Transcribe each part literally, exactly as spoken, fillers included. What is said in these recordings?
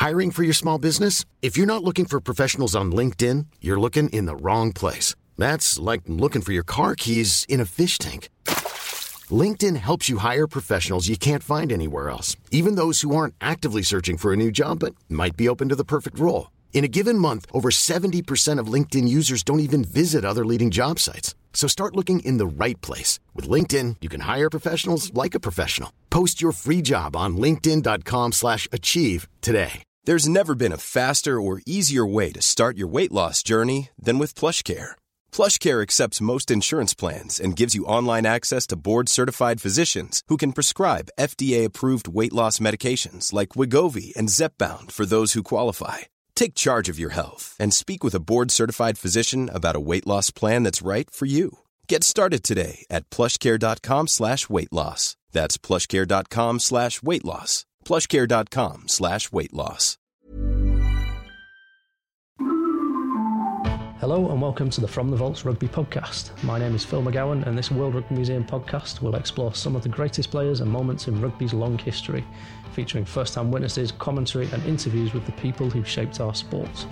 Hiring for your small business? If you're not looking for professionals on LinkedIn, you're looking in the wrong place. That's like looking for your car keys in a fish tank. LinkedIn helps you hire professionals you can't find anywhere else, even those who aren't actively searching for a new job but might be open to the perfect role. In a given month, over seventy percent of LinkedIn users don't even visit other leading job sites. So start looking in the right place. With LinkedIn, you can hire professionals like a professional. Post your free job on linkedin.com slash achieve today. There's never been a faster or easier way to start your weight loss journey than with PlushCare. PlushCare accepts most insurance plans and gives you online access to board-certified physicians who can prescribe F D A-approved weight loss medications like Wegovy and Zepbound for those who qualify. Take charge of your health and speak with a board-certified physician about a weight loss plan that's right for you. Get started today at plushcare.com slash weight loss. That's plushcare.com slash weight loss. plushcare.com slash weight loss. Hello and welcome to the From the Vaults Rugby podcast. My name is Phil McGowan and this World Rugby Museum podcast will explore some of the greatest players and moments in rugby's long history, featuring first-hand witnesses, commentary and interviews with the people who've shaped our sport.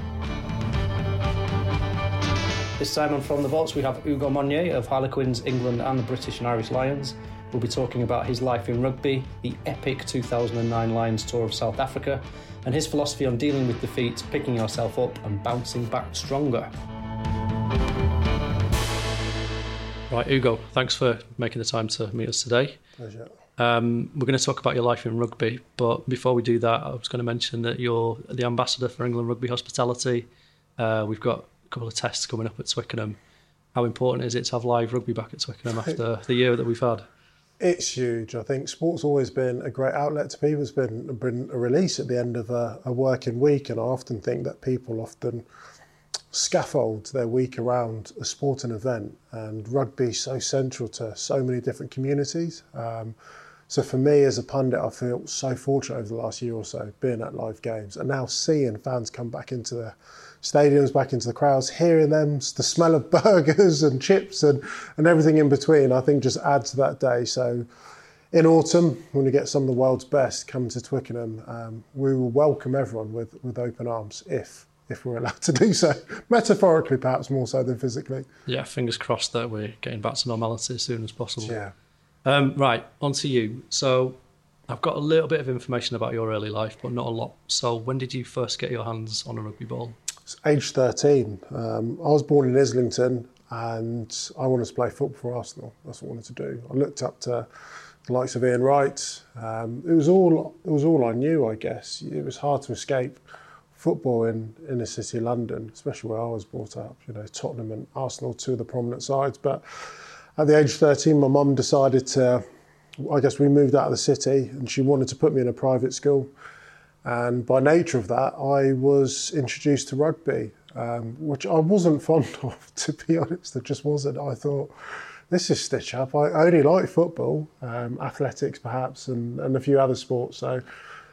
This time on From the Vaults we have Ugo Monye of Harlequins, England and the British and Irish Lions. We'll be talking about his life in rugby, the epic two thousand nine Lions tour of South Africa, and his philosophy on dealing with defeat, picking yourself up and bouncing back stronger. Right, Ugo, thanks for making the time to meet us today. Pleasure. Um, we're going to talk about your life in rugby, but before we do that, I was going to mention that you're the ambassador for England Rugby Hospitality. Uh, we've got a couple of tests coming up at Twickenham. How important is it to have live rugby back at Twickenham after the year that we've had? It's huge. I think sport's always been a great outlet to people. It's been, been a release at the end of a, a working week, and I often think that people often scaffold their week around a sporting event, and rugby's so central to so many different communities. Um, so for me as a pundit, I feel so fortunate over the last year or so being at live games and now seeing fans come back into the stadiums, back into the crowds, hearing them, the smell of burgers and chips and, and everything in between, I think just adds to that day. So in autumn, when we get some of the world's best come to Twickenham, um, we will welcome everyone with, with open arms if if we're allowed to do so. Metaphorically, perhaps more so than physically. Yeah, fingers crossed that we're getting back to normality as soon as possible. Yeah. Um, right, on to you. So I've got a little bit of information about your early life, but not a lot. So when did you first get your hands on a rugby ball? It's age thirteen. Um, I was born in Islington and I wanted to play football for Arsenal. That's what I wanted to do. I looked up to the likes of Ian Wright. Um, it was all it was all I knew, I guess. It was hard to escape football in inner city London, especially where I was brought up. You know, Tottenham and Arsenal, two of the prominent sides. But at the age of thirteen, my mum decided to, I guess we moved out of the city and she wanted to put me in a private school. And by nature of that, I was introduced to rugby, um, which I wasn't fond of, to be honest. It just wasn't. I thought, this is stitch up. I only like football, um, athletics perhaps, and, and a few other sports. So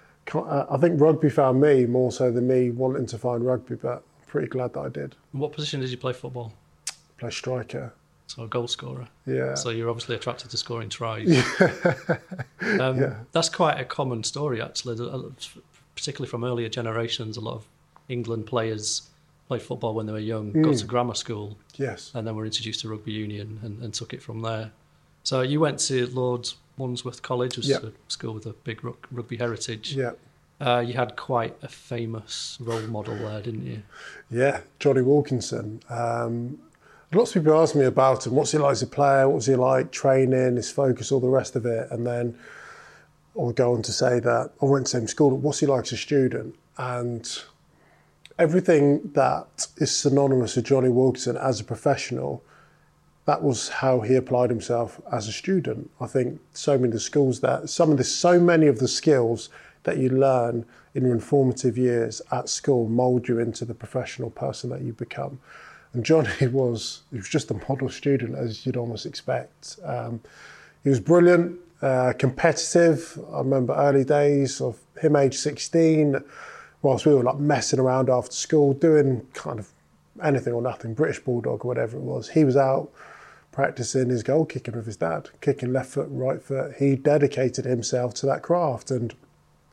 I think rugby found me more so than me wanting to find rugby, but I'm pretty glad that I did. What position did you play football? Play striker. So a goal scorer. Yeah. So you're obviously attracted to scoring tries. Yeah. um, yeah. That's quite a common story, actually, particularly from earlier generations. A lot of England players played football when they were young, mm. got to grammar school, yes, and then were introduced to rugby union and, and took it from there. So you went to Lord's Wandsworth College, which yep. is a school with a big rugby heritage. Yeah. Uh, you had quite a famous role model there, didn't you? Yeah, Johnny Wilkinson. Um, lots of people ask me about him. What's he like as a player? What was he like training, his focus, all the rest of it? And then I'll go on to say that I went to the same school. What's he like as a student? And everything that is synonymous with Johnny Wilkinson as a professional, that was how he applied himself as a student. I think so many of the schools that, some of the, so many of the skills that you learn in your informative years at school mould you into the professional person that you become. And Johnny was, he was just a model student, as you'd almost expect. Um, he was brilliant, uh, competitive. I remember early days of him age sixteen, whilst we were like messing around after school, doing kind of anything or nothing, British Bulldog or whatever it was. He was out practicing his goal kicking with his dad, kicking left foot, right foot. He dedicated himself to that craft. And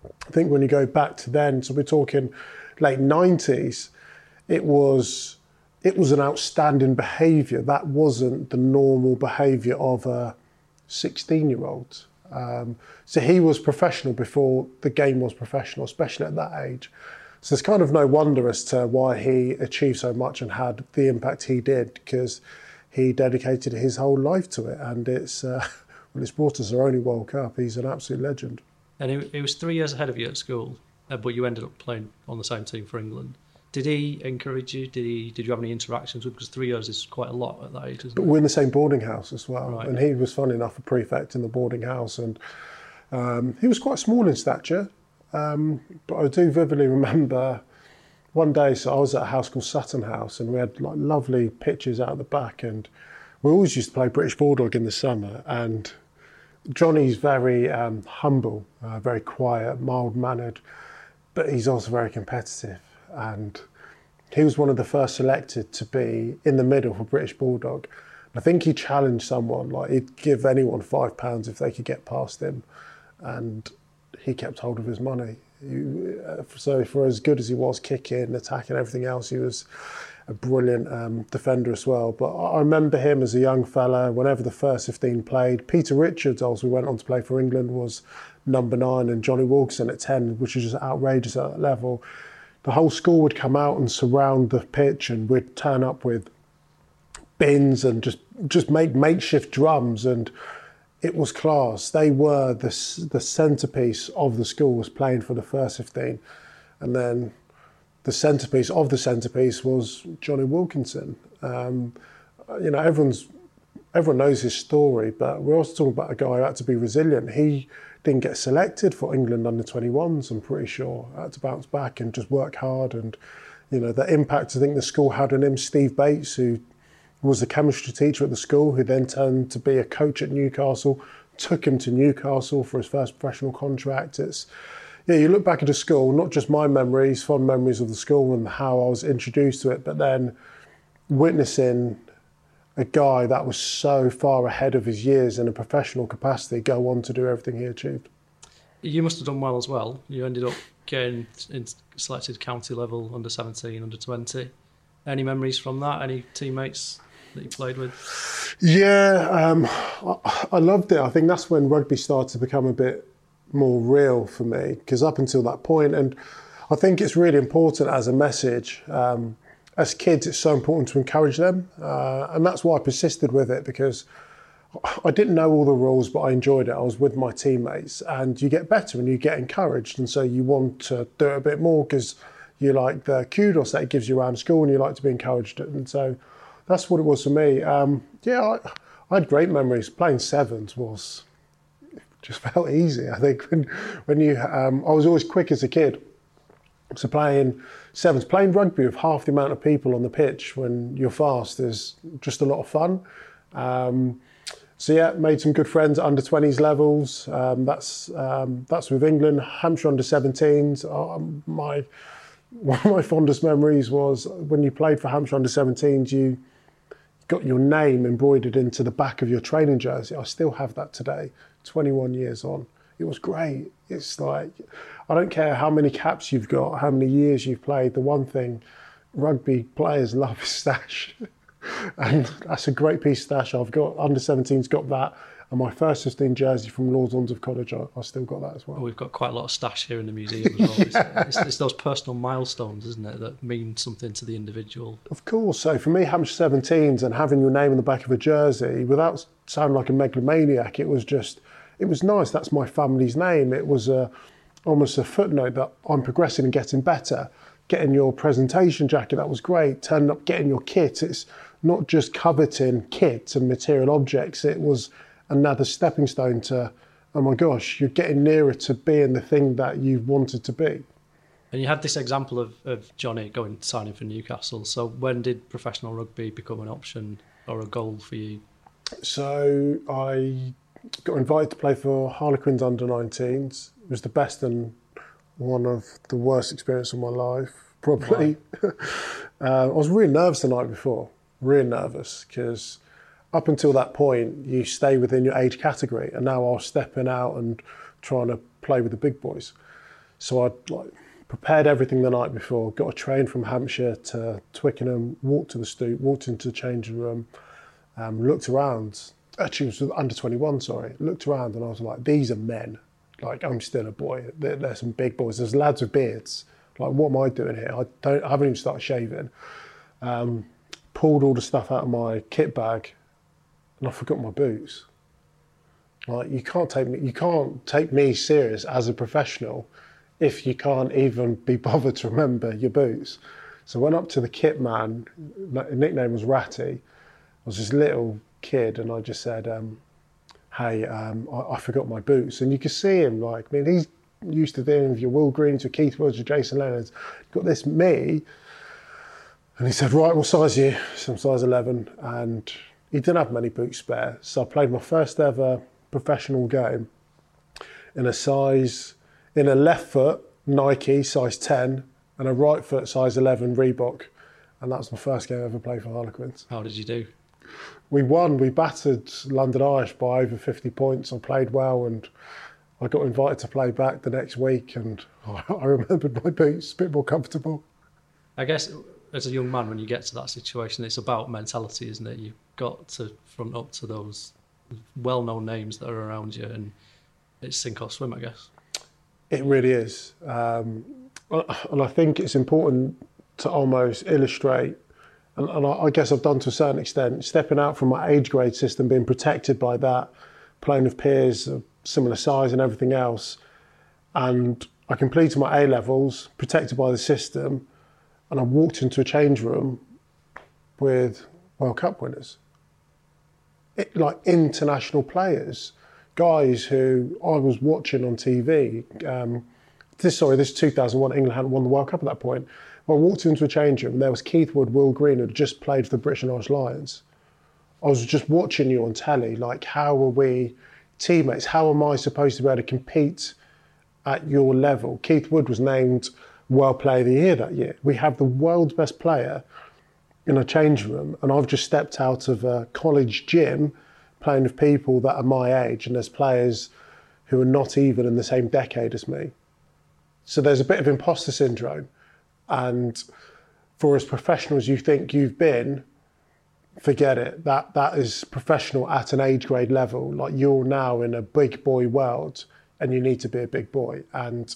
I think when you go back to then, so we're talking late nineties, it was it was an outstanding behaviour. That wasn't the normal behaviour of a sixteen-year-old. Um, so he was professional before the game was professional, especially at that age. So it's kind of no wonder as to why he achieved so much and had the impact he did, because he dedicated his whole life to it. And it's uh, well, it's brought us our only World Cup. He's an absolute legend. And he, he was three years ahead of you at school, uh, but you ended up playing on the same team for England. Did he encourage you? Did he? Did you have any interactions with? Because three years is quite a lot at that age, isn't but it? We're in the same boarding house as well, Right. and he was, funny enough, a prefect in the boarding house, and um, he was quite small in stature. Um, but I do vividly remember one day. So I was at a house called Sutton House, and we had like lovely pitches out the back, and we always used to play British Bulldog in the summer. And Johnny's very um, humble, uh, very quiet, mild-mannered, but he's also very competitive. And he was one of the first selected to be in the middle for British Bulldog. I think he challenged someone, like he'd give anyone five pounds if they could get past him, and he kept hold of his money. He, uh, so for as good as he was kicking, attacking, everything else, he was a brilliant um, defender as well. But I remember him as a young fella, whenever the first fifteen played. Peter Richards, also, who went on to play for England, was number nine, and Johnny Wilkinson at ten, which is just outrageous at that level. The whole school would come out and surround the pitch, and we'd turn up with bins and just just make makeshift drums, and it was class. They were the the centrepiece of the school, was playing for the first fifteen, and then the centrepiece of the centrepiece was Johnny Wilkinson. Um, you know, everyone's everyone knows his story, but we're also talking about a guy who had to be resilient. He didn't get selected for England under twenty-ones, I'm pretty sure. Had to bounce back and just work hard. And, you know, the impact I think the school had on him. Steve Bates, who was the chemistry teacher at the school, who then turned to be a coach at Newcastle, took him to Newcastle for his first professional contract. It's, yeah, you look back at the school, not just my memories, fond memories of the school and how I was introduced to it, but then witnessing a guy that was so far ahead of his years in a professional capacity go on to do everything he achieved. You must have done well as well. You ended up getting in selected county level, under seventeen, under twenty. Any memories from that? Any teammates that you played with? Yeah, um, I, I loved it. I think that's when rugby started to become a bit more real for me, because up until that point, and I think it's really important as a message, um, as kids, it's so important to encourage them. Uh, and that's why I persisted with it, because I didn't know all the rules, but I enjoyed it. I was with my teammates, and you get better and you get encouraged. And so you want to do it a bit more because you like the kudos that it gives you around school, and you like to be encouraged. And so that's what it was for me. Um, yeah, I, I had great memories. Playing sevens was, just felt easy. I think when, when you, um, I was always quick as a kid. So playing sevens, playing rugby with half the amount of people on the pitch when you're fast is just a lot of fun. Um, so yeah, made some good friends at under twenties levels. Um, that's um, that's with England. Hampshire under seventeens. Uh, my one of my fondest memories was when you played for Hampshire under seventeens. You got your name embroidered into the back of your training jersey. I still have that today, twenty-one years on. It was great. It's like, I don't care how many caps you've got, how many years you've played, the one thing rugby players love is stash. And that's a great piece of stash I've got. Under seventeens got that. And my first fifteen jersey from Lord Ormsworth College, I, I still got that as well. well. We've got quite a lot of stash here in the museum as well. yeah. it's, it's, it's those personal milestones, isn't it, that mean something to the individual. Of course. So for me, Hampshire seventeens and having your name on the back of a jersey, without sounding like a megalomaniac, it was just, it was nice. That's my family's name. It was a, almost a footnote that I'm progressing and getting better. Getting your presentation jacket, that was great. Turning up, getting your kit. It's not just coveting kit and material objects. It was another stepping stone to, oh my gosh, you're getting nearer to being the thing that you wanted to be. And you had this example of, of Johnny going signing for Newcastle. So when did professional rugby become an option or a goal for you? So I got invited to play for Harlequins under nineteens. It was the best and one of the worst experiences of my life, probably. uh, I was really nervous the night before, really nervous, because up until that point, you stay within your age category, and now I was stepping out and trying to play with the big boys. So I'd like prepared everything the night before, got a train from Hampshire to Twickenham, walked to the stoop, walked into the changing room, um, looked around. Actually, it was under twenty-one, sorry. Looked around and I was like, these are men. Like, I'm still a boy. There, there's some big boys. There's lads with beards. Like, what am I doing here? I don't. I haven't even started shaving. Um, pulled all the stuff out of my kit bag, and I forgot my boots. Like, you can't take me. You can't take me serious as a professional if you can't even be bothered to remember your boots. So I went up to the kit man. His nickname was Ratty. I was this little kid, and I just said, um, "Hey, um, I, I forgot my boots." And you could see him. Like, I mean, he's used to dealing with your Will Greens, your Keith Woods, your Jason Leonards. Got this me. And he said, right, what size are you? So I'm size eleven. And he didn't have many boots spare. So I played my first ever professional game in a size, in a left foot Nike size ten and a right foot size eleven Reebok. And that was my first game I ever played for Harlequins. How did you do? We won. We battered London Irish by over fifty points. I played well, and I got invited to play back the next week, and I remembered my boots a bit more comfortable. I guess as a young man, when you get to that situation, it's about mentality, isn't it? You've got to front up to those well-known names that are around you, and it's sink or swim, I guess. It really is. Um, and I think it's important to almost illustrate, and, and I guess I've done to a certain extent, stepping out from my age grade system, being protected by that, playing with peers of similar size and everything else. And I completed my A-levels, protected by the system, and I walked into a change room with World Cup winners. It, like international players, guys who I was watching on T V. Um, this, sorry, this is two thousand one, England hadn't won the World Cup at that point. I walked into a change room and there was Keith Wood, Will Green, who had just played for the British and Irish Lions. I was just watching you on telly, like, how are we teammates? How am I supposed to be able to compete at your level? Keith Wood was named World Player of the Year that year. We have the world's best player in a change room, and I've just stepped out of a college gym playing with people that are my age, and there's players who are not even in the same decade as me. So there's a bit of imposter syndrome. And for as professional as you think you've been, forget it. That that is professional at an age grade level. Like, you're now in a big boy world and you need to be a big boy. And,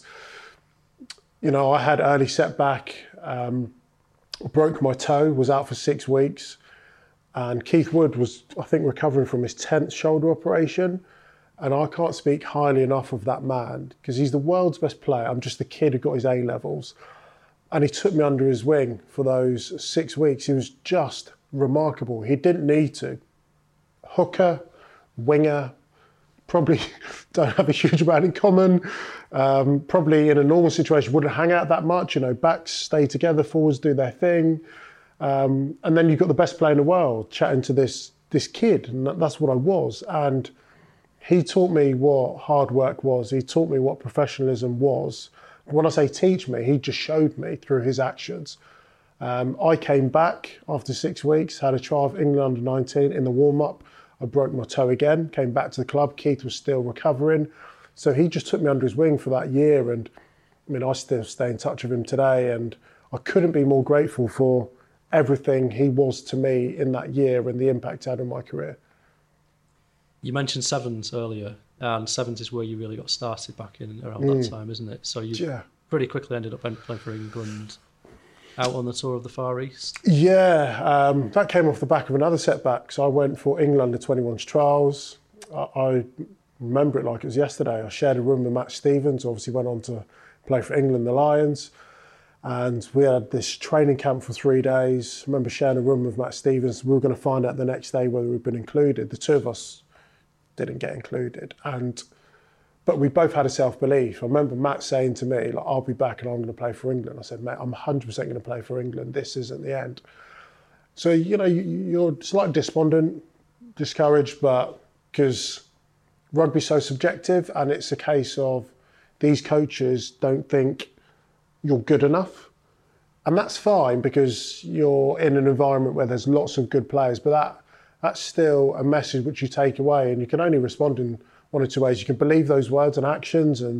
you know, I had early setback, um, broke my toe, was out for six weeks. And Keith Wood was, I think, recovering from his tenth shoulder operation. And I can't speak highly enough of that man because he's the world's best player. I'm just a kid who got his A-levels. And he took me under his wing for those six weeks. He was just remarkable. He didn't need to. Hooker, winger, probably don't have a huge amount in common. Um, probably in a normal situation wouldn't hang out that much. You know, backs stay together, forwards do their thing. Um, and then you've got the best player in the world chatting to this this kid, and that's what I was. And he taught me what hard work was. He taught me what professionalism was. When I say teach me, he just showed me through his actions. Um, I came back after six weeks, had a trial of England under nineteen in the warm-up. I broke my toe again, came back to the club. Keith was still recovering. So he just took me under his wing for that year. And I mean, I still stay in touch with him today. And I couldn't be more grateful for everything he was to me in that year and the impact he had on my career. You mentioned sevens earlier, and sevens is where you really got started back in around mm. that time, isn't it? So you yeah. pretty quickly ended up playing for England, out on the tour of the Far East. Yeah, um, that came off the back of another setback. So I went for England under twenty-ones trials. I, I remember it like it was yesterday. I shared a room with Matt Stevens, obviously went on to play for England, the Lions. And we had this training camp for three days. I remember sharing a room with Matt Stevens. We were going to find out the next day whether we'd been included. The two of us didn't get included. And but we both had a self-belief. I remember Matt saying to me, like, I'll be back and I'm going to play for England. I said, mate, I'm one hundred percent going to play for England. This isn't the end. So, you know, you're slightly despondent, discouraged, but because rugby's so subjective, and it's a case of these coaches don't think you're good enough. And that's fine because you're in an environment where there's lots of good players, but that that's still a message which you take away, and you can only respond in one or two ways. You can believe those words and actions and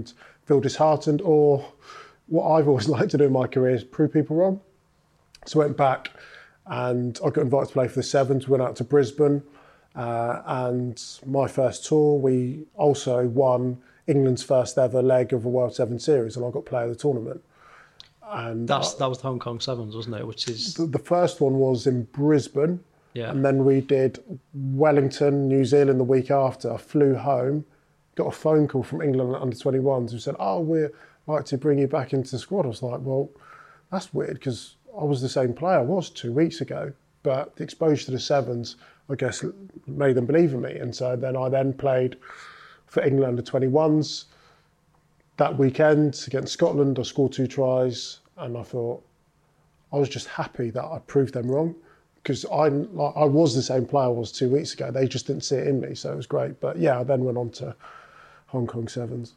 feel disheartened, or what I've always liked to do in my career is prove people wrong. So I went back and I got invited to play for the Sevens, went out to Brisbane, uh, and my first tour, we also won England's first ever leg of a World Seven Series, and I got player of the tournament. And That's I, that was the Hong Kong Sevens, wasn't it? Which is the, the first one was in Brisbane, yeah. And then we did Wellington, New Zealand the week after. I flew home, got a phone call from England under twenty-ones who said, "Oh, we'd like to bring you back into the squad." I was like, "Well, that's weird because I was the same player I was two weeks ago." But the exposure to the Sevens, I guess, made them believe in me, and so then I then played for England under twenty-ones. That weekend against Scotland, I scored two tries, and I thought I was just happy that I proved them wrong, because I like, I was the same player I was two weeks ago. They just didn't see it in me, so it was great. But yeah, I then went on to Hong Kong Sevens.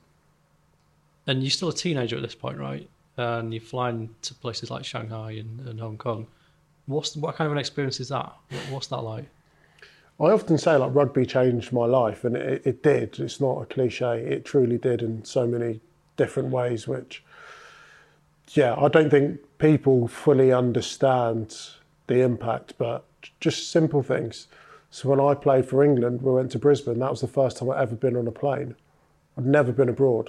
And you're still a teenager at this point, right? And you're flying to places like Shanghai and, and Hong Kong. What's what kind of an experience is that? What's that like? I often say like rugby changed my life, and it, it did. It's not a cliche. It truly did in so many different ways, which, yeah, I don't think people fully understand the impact, but just simple things. So when I played for England, we went to Brisbane. That was the first time I'd ever been on a plane. I'd never been abroad.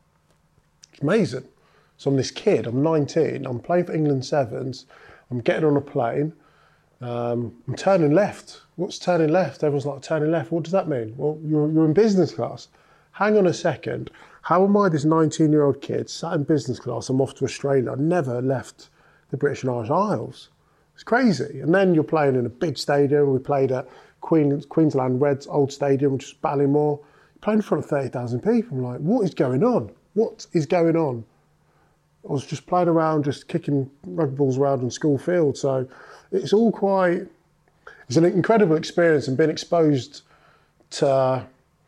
It's amazing. So I'm this kid, I'm nineteen, I'm playing for England Sevens, I'm getting on a plane, um, I'm turning left. What's turning left? Everyone's like, turning left, what does that mean? Well, you're, you're in business class. Hang on a second, how am I, this nineteen-year-old kid, sat in business class, I'm off to Australia, I never left the British and Irish Isles. It's crazy. And then you're playing in a big stadium. We played at Queen, Queensland Reds Old Stadium, which is Ballymore. You're playing in front of thirty thousand people. I'm like, what is going on? What is going on? I was just playing around, just kicking rugby balls around on school field. So it's all quite, it's an incredible experience, and being exposed to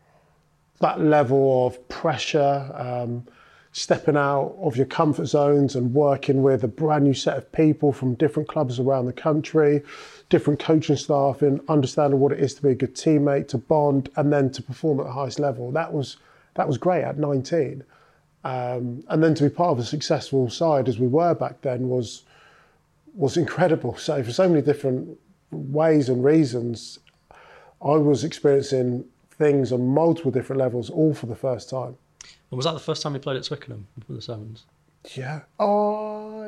that level of pressure, um, stepping out of your comfort zones and working with a brand new set of people from different clubs around the country, different coaching staff, and understanding what it is to be a good teammate, to bond, and then to perform at the highest level. That was that was great at nineteen. Um, and then to be part of a successful side, as we were back then, was was incredible. So for so many different ways and reasons, I was experiencing things on multiple different levels, all for the first time. And was that the first time you played at Twickenham for the Sevens? Yeah. Oh,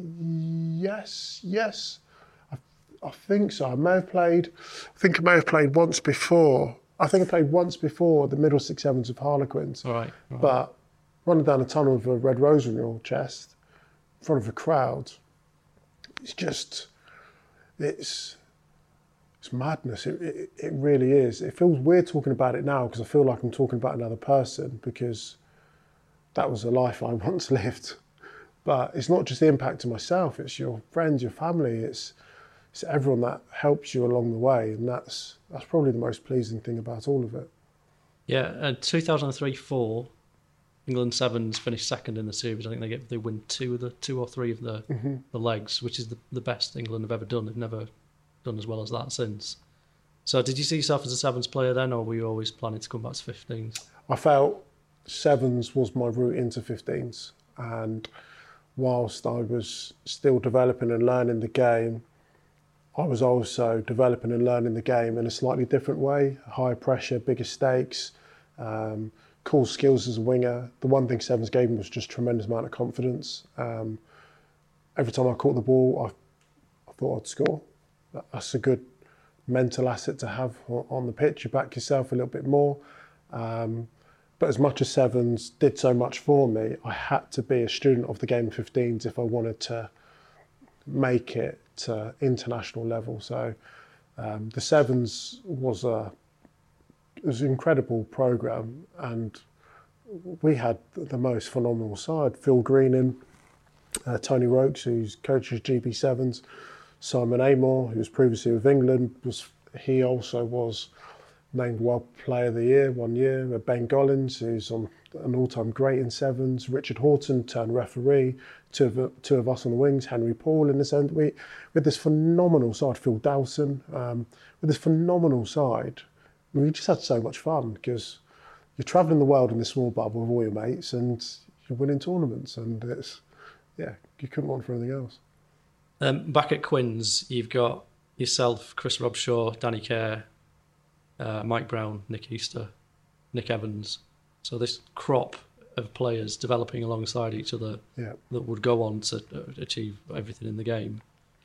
yes, yes. I, I think so. I may have played, I think I may have played once before. I think I played once before the Middlesex Sevens of Harlequins. All right. All right. But running down a tunnel with a red rose on your chest in front of a crowd, it's just, it's, it's madness. It, it, it really is. It feels weird talking about it now because I feel like I'm talking about another person, because that was a life I once lived. But it's not just the impact to myself, it's your friends, your family, it's it's everyone that helps you along the way, and that's that's probably the most pleasing thing about all of it. Yeah, and two thousand three four, England Sevens finished second in the series. I think they get they win two of the two or three of the mm-hmm. the legs, which is the, the best England have ever done. They've never done as well as that since. So did you see yourself as a Sevens player then, or were you always planning to come back to fifteens? I felt Sevens was my route into fifteens, and whilst I was still developing and learning the game, I was also developing and learning the game in a slightly different way. High pressure, bigger stakes, um, cool skills as a winger. The one thing Sevens gave me was just tremendous amount of confidence. Um, every time I caught the ball, I, I thought I'd score. That's a good mental asset to have on the pitch. You back yourself a little bit more. Um, But as much as Sevens did so much for me, I had to be a student of the game of fifteens if I wanted to make it to international level. So um, the Sevens was a it was an incredible programme, and we had the most phenomenal side. Phil Greening, uh, Tony Rokes, who's coaches G B Sevens, Simon Amor, who was previously with England, was he also was named World Player of the Year one year. Ben Gollins, who's on an all-time great in Sevens. Richard Horton turned referee. Two of, two of us on the wings. Henry Paul in the centre. We with this phenomenal side. Phil Dowson um, with this phenomenal side. We just had so much fun because you're travelling the world in this small bubble with all your mates, and you're winning tournaments, and it's yeah, you couldn't want for anything else. Um, back at Quins, you've got yourself, Chris Robshaw, Danny Kerr, uh, Mike Brown, Nick Easter, Nick Evans. So this crop of players developing alongside each other yeah. that would go on to achieve everything in the game.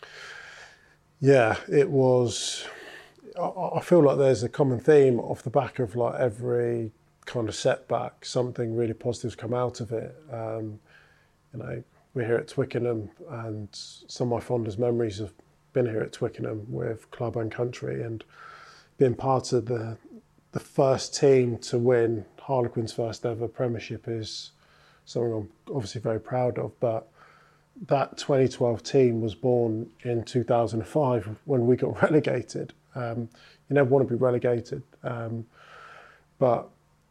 Yeah, it was. I, I feel like there's a common theme off the back of like every kind of setback, something really positive's come out of it. Um, you know, we're here at Twickenham, and some of my fondest memories have been here at Twickenham with club and country, and being part of the the first team to win Harlequins' first ever Premiership is something I'm obviously very proud of. But that twenty twelve team was born in two thousand five when we got relegated. Um, you never want to be relegated, um, but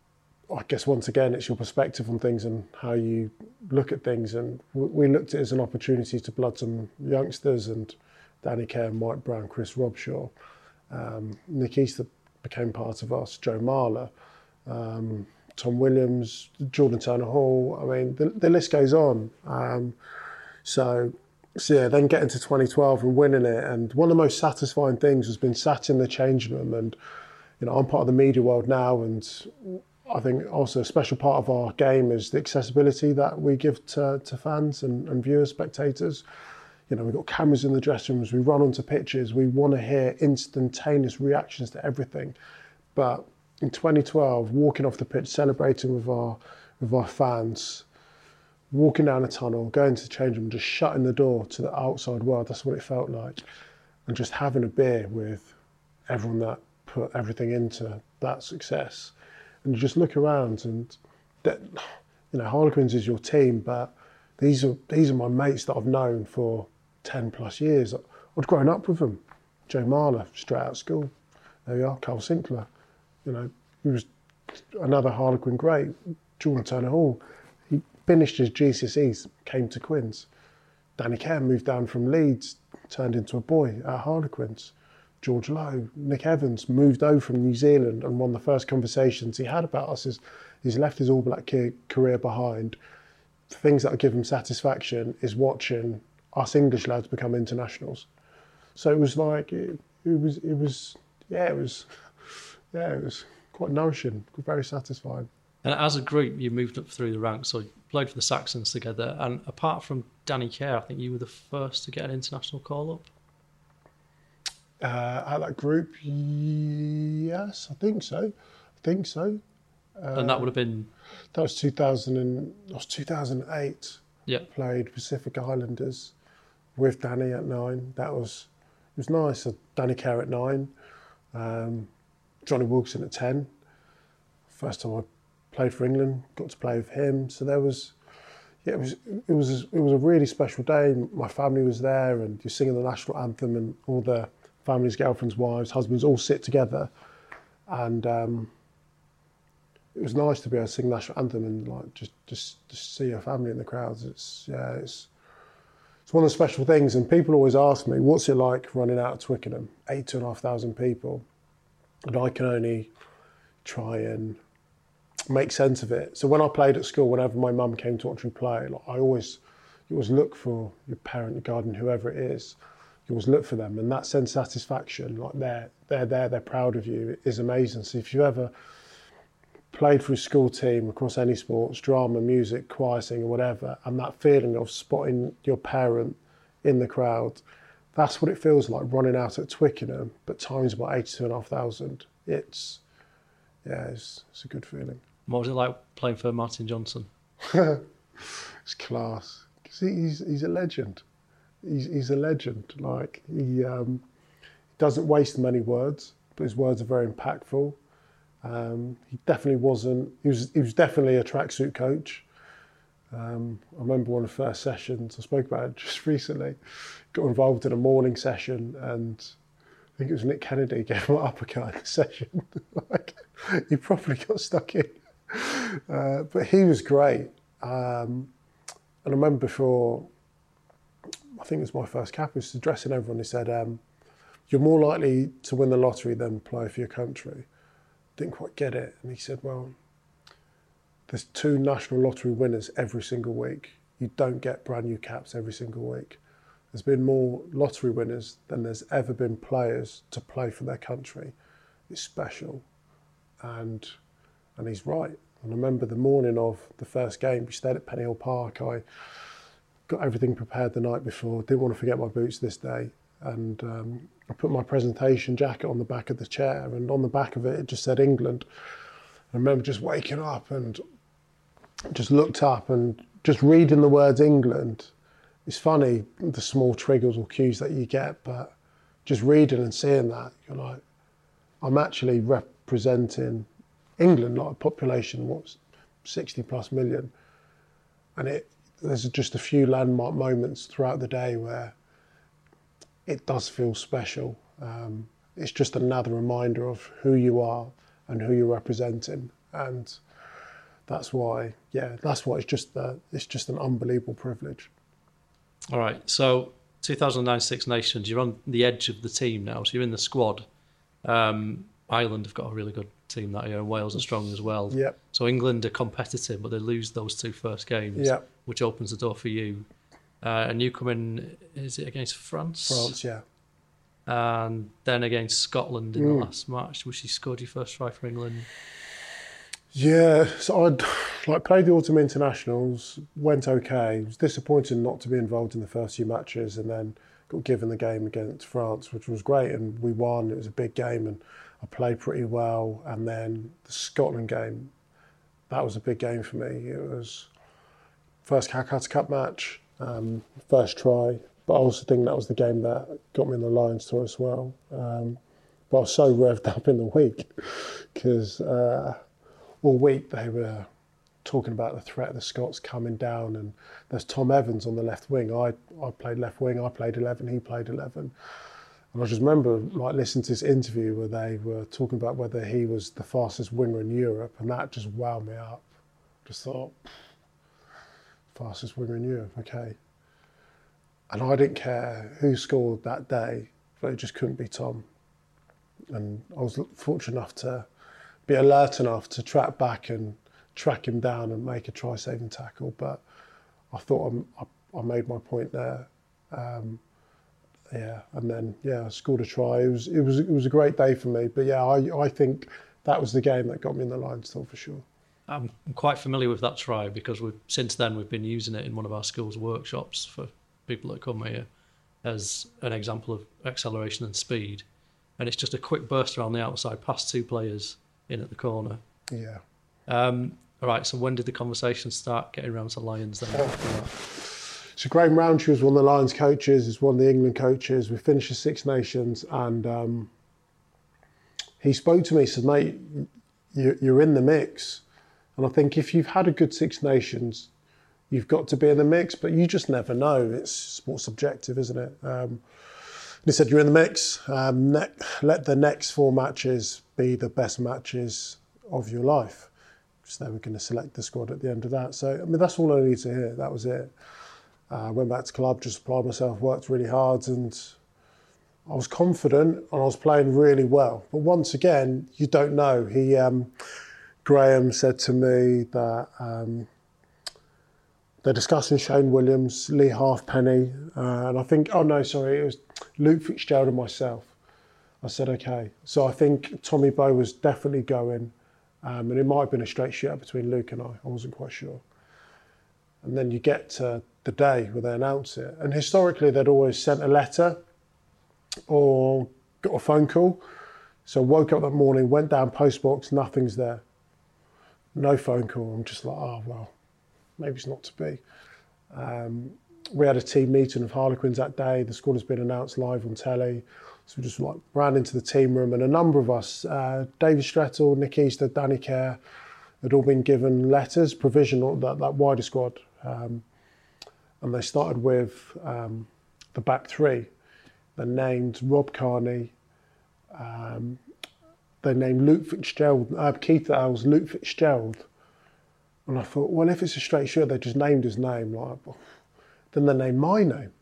I guess once again it's your perspective on things and how you look at things. And we looked at it as an opportunity to blood some youngsters, and Danny Kerr, Mike Brown, Chris Robshaw, um, Nick Easter became part of us, Joe Marler, um, Tom Williams, Jordan Turner Hall. I mean, the, the list goes on. Um, so, so yeah, then getting to twenty twelve and winning it. And one of the most satisfying things has been sat in the changing room. And, you know, I'm part of the media world now, and I think also a special part of our game is the accessibility that we give to, to fans and, and viewers, spectators. You know, we've got cameras in the dressing rooms, we run onto pitches, we want to hear instantaneous reactions to everything. But in twenty twelve, walking off the pitch, celebrating with our with our fans, walking down a tunnel, going to the change room, just shutting the door to the outside world, that's what it felt like. And just having a beer with everyone that put everything into that success. And you just look around and, that, you know, Harlequins is your team, but these are these are my mates that I've known for ten plus years. I'd grown up with them. Joe Marler, straight out of school. There we are, Carl Sinclair. You know, he was another Harlequin great. Jordan Turner Hall. He finished his G C S Es, came to Quins. Danny Kerr moved down from Leeds, turned into a boy at Harlequins. George Lowe, Nick Evans moved over from New Zealand, and one of the first conversations he had about us is he's left his All Black career behind. The things that give him satisfaction is watching us English lads become internationals. So it was like it, it was it was yeah it was yeah it was quite nourishing, very satisfying. And as a group, you moved up through the ranks, so you played for the Saxons together. And apart from Danny Kerr, I think you were the first to get an international call up. Uh, at that group, yes, I think so. I think so. Uh, and that would have been that was two thousand and that was two thousand eight. Yeah, played Pacific Islanders with Danny at nine. That was it was nice. Uh, Danny Kerr at nine, um, Johnny Wilson at ten. First time I played for England, got to play with him. So there was, yeah, it was it was it was a really special day. My family was there, and you're singing the national anthem, and all the families, girlfriends, wives, husbands all sit together, and um, it was nice to be able to sing the national anthem and like just just just see your family in the crowds. It's yeah, it's it's one of the special things. And people always ask me, what's it like running out of Twickenham, eight two and a half thousand people, and I can only try and make sense of it. So when I played at school, whenever my mum came to watch me play, like I always, you always look for your parent, your guardian, whoever it is. You always look for them, and that sense of satisfaction, like they're they're there, they're proud of you, is amazing. So if you ever played for a school team across any sports, drama, music, choir singing, whatever, and that feeling of spotting your parent in the crowd, that's what it feels like running out at Twickenham, but times about eighty-two and a half thousand. It's yeah, it's, it's a good feeling. What was it like playing for Martin Johnson? It's class. He's he's a legend. He's he's a legend. Like he um, doesn't waste many words, but his words are very impactful. Um, he definitely wasn't. He was he was definitely a tracksuit coach. Um, I remember one of the first sessions. I spoke about it just recently. Got involved in a morning session, and I think it was Nick Kennedy gave him an uppercut in the session. Like he probably got stuck in. Uh, but he was great. Um, and I remember before, I think it was my first cap, he was addressing everyone. He said, um, you're more likely to win the lottery than play for your country. Didn't quite get it. And he said, well, there's two national lottery winners every single week. You don't get brand new caps every single week. There's been more lottery winners than there's ever been players to play for their country. It's special. And and he's right. And I remember the morning of the first game, we stayed at Pennyhill Park. I got everything prepared the night before. Didn't want to forget my boots this day. And um, I put my presentation jacket on the back of the chair, and on the back of it, it just said England. I remember just waking up and just looked up and just reading the words England. It's funny, the small triggers or cues that you get, but just reading and seeing that, you're like, I'm actually representing England, like a population, what's sixty plus million. And it there's just a few landmark moments throughout the day where it does feel special. Um, it's just another reminder of who you are and who you're representing. And that's why, yeah, that's why it's just uh, it's just an unbelievable privilege. All right, so two thousand nine Six Nations, you're on the edge of the team now, so you're in the squad. Um, Ireland have got a really good team that year, and Wales are strong as well. Yep. So England are competitive, but they lose those two first games, yep. which opens the door for you. Uh, and you come in, is it against France? France, yeah. And then against Scotland in mm. the last match, which you scored your first try for England. Yeah, so I'd like played the autumn internationals, went okay. It was disappointing not to be involved in the first few matches, and then got given the game against France, which was great, and we won. It was a big game, and I played pretty well. And then the Scotland game, that was a big game for me. It was first Calcutta Cup match, um, first try, but I also think that was the game that got me in the Lions tour as well. Um, but I was so revved up in the week because uh, all week they were talking about the threat of the Scots coming down, and there's Tom Evans on the left wing. I, I played left wing, I played eleven, he played eleven. And I just remember like listening to this interview where they were talking about whether he was the fastest winger in Europe, and that just wowed me up. Just thought, fastest winger in Europe, okay. And I didn't care who scored that day, but it just couldn't be Tom. And I was fortunate enough to be alert enough to track back and track him down and make a try-saving tackle. But I thought I'm, I, I made my point there. Um, yeah, and then yeah, I scored a try. It was it was it was a great day for me. But yeah, I I think that was the game that got me in the Lions tour for sure. I'm quite familiar with that try because we've since then we've been using it in one of our school's workshops for people that come here as an example of acceleration and speed. And it's just a quick burst around the outside, past two players in at the corner. Yeah. Um, all right, so when did the conversation start getting around to Lions then? Oh. So Graham Rowntree was one of the Lions coaches, is one of the England coaches. We finished the Six Nations, and um, he spoke to me, he said, mate, you, you're in the mix. And I think if you've had a good Six Nations, you've got to be in the mix, but you just never know. It's sports subjective, isn't it? Um, he said, you're in the mix. Um, ne- let the next four matches be the best matches of your life. So they were going to select the squad at the end of that. So, I mean, that's all I needed to hear. That was it. I uh, went back to club, just applied myself, worked really hard, and I was confident and I was playing really well. But once again, you don't know. He, um, Graham said to me that um, they're discussing Shane Williams, Lee Halfpenny, uh, and I think, oh no, sorry, it was Luke Fitzgerald and myself. I said, okay. So I think Tommy Bowe was definitely going, um, and it might have been a straight shootout between Luke and I. I wasn't quite sure. And then you get to the day where they announce it. And historically, they'd always sent a letter or got a phone call. So I woke up that morning, went down postbox, nothing's there. No phone call. I'm just like, oh, well, maybe it's not to be. Um, we had a team meeting of Harlequins that day. The squad has been announced live on telly. So we just like ran into the team room, and a number of us, uh, David Strettle, Nick Easter, Danny Kerr, had all been given letters, provisional, that, that wider squad. Um, and they started with um, the back three. They named Rob Kearney. Um, they named Luke Fitzgerald, uh, Keith Earls, Luke Fitzgerald. And I thought, well, if it's a straight shot, they just named his name. Like, then they named my name.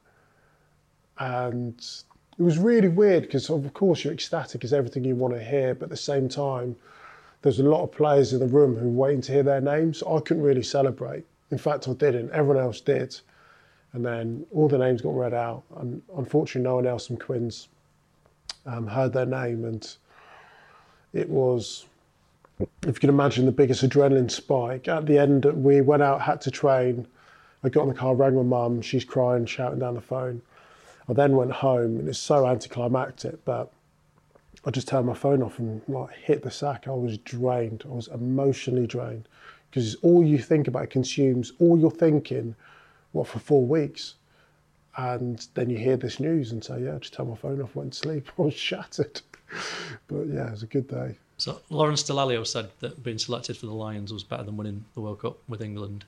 And it was really weird because, of course, you're ecstatic, is everything you want to hear. But at the same time, there's a lot of players in the room who were waiting to hear their names. I couldn't really celebrate. In fact, I didn't. Everyone else did. And then all the names got read out. And unfortunately, no one else from Quins um, heard their name. And it was, if you can imagine, the biggest adrenaline spike. At the end, we went out, had to train. I got in the car, rang my mum. She's crying, shouting down the phone. I then went home, and it's so anticlimactic, but I just turned my phone off and like hit the sack. I was drained. I was emotionally drained because all you think about, it consumes all you're thinking, what, for four weeks. And then you hear this news and say, yeah, just turned my phone off, went to sleep. I was shattered. But yeah, it was a good day. So Lawrence Dallaglio said that being selected for the Lions was better than winning the World Cup with England.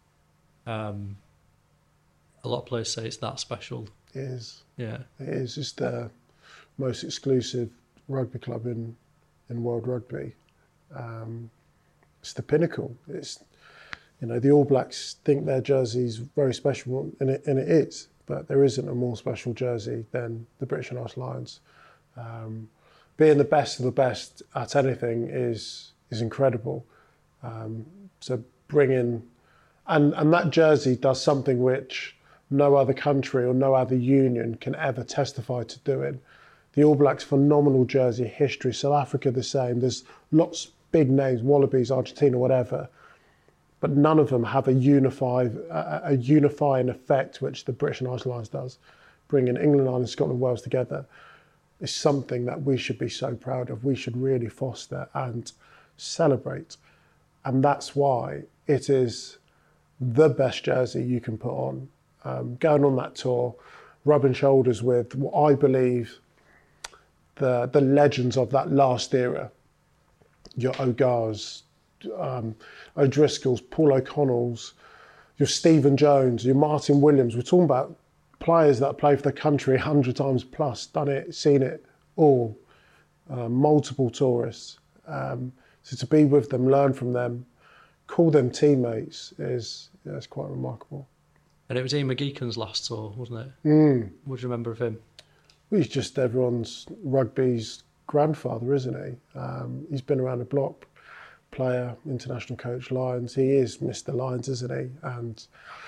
Um, a lot of players say it's that special. It is. Yeah. It is. It's the most exclusive rugby club in, in world rugby. Um, it's the pinnacle. It's, you know, the All Blacks think their jersey's very special, and it, and it is, but there isn't a more special jersey than the British and Irish Lions. Um, being the best of the best at anything is is incredible. Um, so bringing, and, and that jersey does something which no other country or no other union can ever testify to doing. The All Blacks, phenomenal jersey history. South Africa, the same. There's lots of big names, Wallabies, Argentina, whatever. But none of them have a, unify, a, a unifying effect, which the British and Irish Lions does. Bringing England, Ireland, Scotland, Wales together is something that we should be so proud of. We should really foster and celebrate. And that's why it is the best jersey you can put on. Um, going on that tour, rubbing shoulders with what I believe the the legends of that last era, your O'Gars, um, O'Driscolls, Paul O'Connells, your Stephen Jones, your Martin Williams. We're talking about players that play for the country a hundred times plus, done it, seen it all, uh, multiple tourists. Um, so to be with them, learn from them, call them teammates is yeah, it's quite remarkable. And it was Ian McGeechan's last tour, wasn't it? Mm. What do you remember of him? Well, he's just everyone's rugby's grandfather, isn't he? Um, he's been around the block, player, international coach, Lions. He is Mister Lions, isn't he? And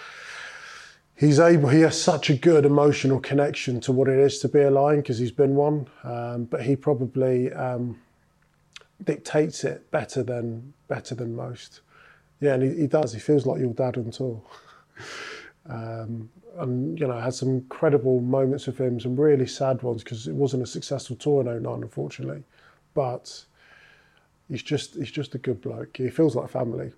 he's able. He has such a good emotional connection to what it is to be a Lion because he's been one. Um, but he probably um, dictates it better than better than most. Yeah, and he, he does. He feels like your dad on tour. Um, and, you know, had some incredible moments with him, some really sad ones because it wasn't a successful tour in oh nine, unfortunately. But he's just he's just a good bloke. He feels like family.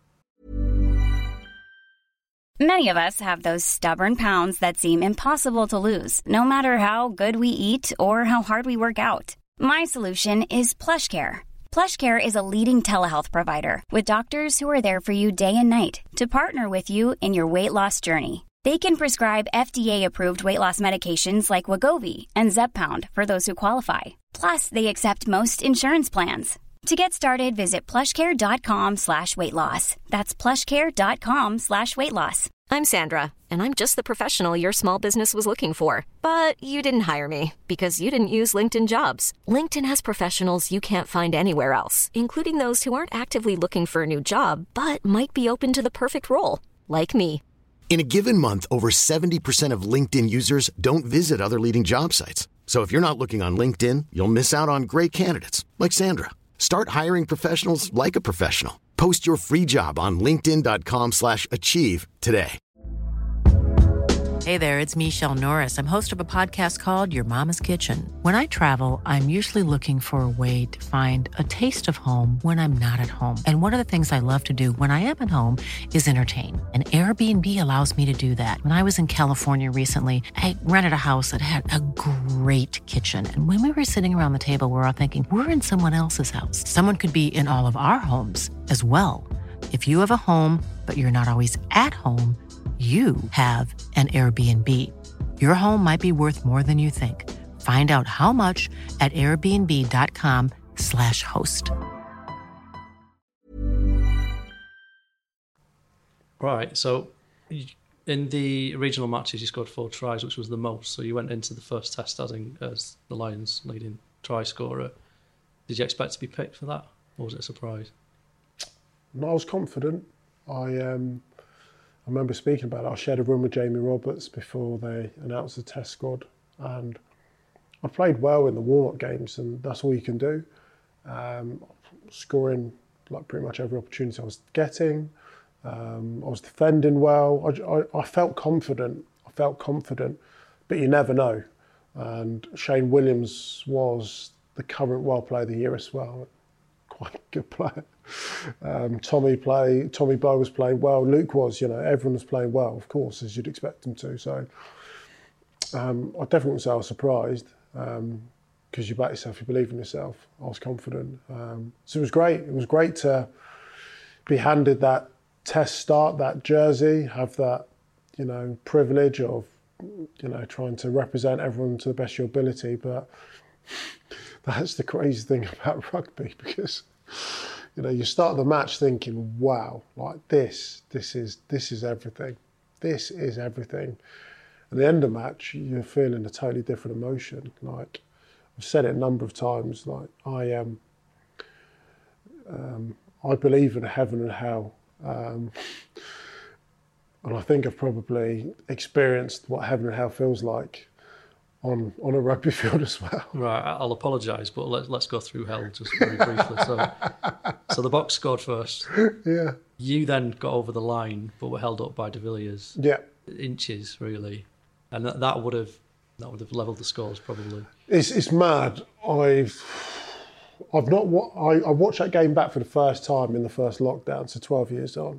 Many of us have those stubborn pounds that seem impossible to lose, no matter how good we eat or how hard we work out. My solution is PlushCare. PlushCare is a leading telehealth provider with doctors who are there for you day and night to partner with you in your weight loss journey. They can prescribe F D A-approved weight loss medications like Wegovy and Zepbound for those who qualify. Plus, they accept most insurance plans. To get started, visit plushcare.com slash weight loss. That's plushcare.com slash weight loss. I'm Sandra, and I'm just the professional your small business was looking for. But you didn't hire me because you didn't use LinkedIn Jobs. LinkedIn has professionals you can't find anywhere else, including those who aren't actively looking for a new job, but might be open to the perfect role, like me. In a given month, over seventy percent of LinkedIn users don't visit other leading job sites. So if you're not looking on LinkedIn, you'll miss out on great candidates like Sandra. Start hiring professionals like a professional. Post your free job on linkedin.com slash achieve today. Hey there, it's Michelle Norris. I'm host of a podcast called Your Mama's Kitchen. When I travel, I'm usually looking for a way to find a taste of home when I'm not at home. And one of the things I love to do when I am at home is entertain. And Airbnb allows me to do that. When I was in California recently, I rented a house that had a great kitchen. And when we were sitting around the table, we were all thinking, we're in someone else's house. Someone could be in all of our homes as well. If you have a home, but you're not always at home, you have an Airbnb. Your home might be worth more than you think. Find out how much at airbnb.com slash host. Right, so in the regional matches, you scored four tries, which was the most. So you went into the first test as, in, as the Lions' leading try scorer. Did you expect to be picked for that? or was it a surprise? No, I was confident. I um, I remember speaking about it. I shared a room with Jamie Roberts before they announced the test squad, and I played well in the warm-up games, and that's all you can do. Um, scoring like pretty much every opportunity I was getting. Um, I was defending well. I, I, I felt confident. I felt confident, but you never know. And Shane Williams was the current World Player of the Year as well. Quite a good player. Um, Tommy play. Tommy Bowe was playing well. Luke was. You know, everyone was playing well, of course, as you'd expect them to. So um, I definitely wouldn't say I was surprised. Um, because you back yourself, you believe in yourself. I was confident. Um, so it was great. It was great to be handed that test start, that jersey, have that, you know, privilege of, you know, trying to represent everyone to the best of your ability. But that's the crazy thing about rugby, because, you know, you start the match thinking, wow, like this, this is, this is everything. This is everything. At the end of the match, you're feeling a totally different emotion. Like, I've said it a number of times, like I am, um, I believe in heaven and hell. Um, and I think I've probably experienced what heaven and hell feels like on, on a rugby field as well. Right, I'll apologise, but let's, let's go through hell just very briefly. So, so the Boks scored first. Yeah. You then got over the line, but were held up by De Villiers. Yeah. Inches, really. And that, that would have that would have levelled the scores, probably. It's it's mad. I've I've not wa- I, I watched that game back for the first time in the first lockdown, so twelve years on.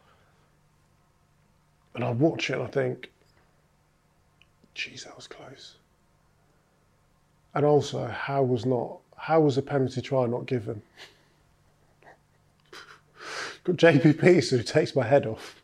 And I watch it and I think, geez, that was close. And also, how was not how was a penalty try not given? Got J P Peace who takes my head off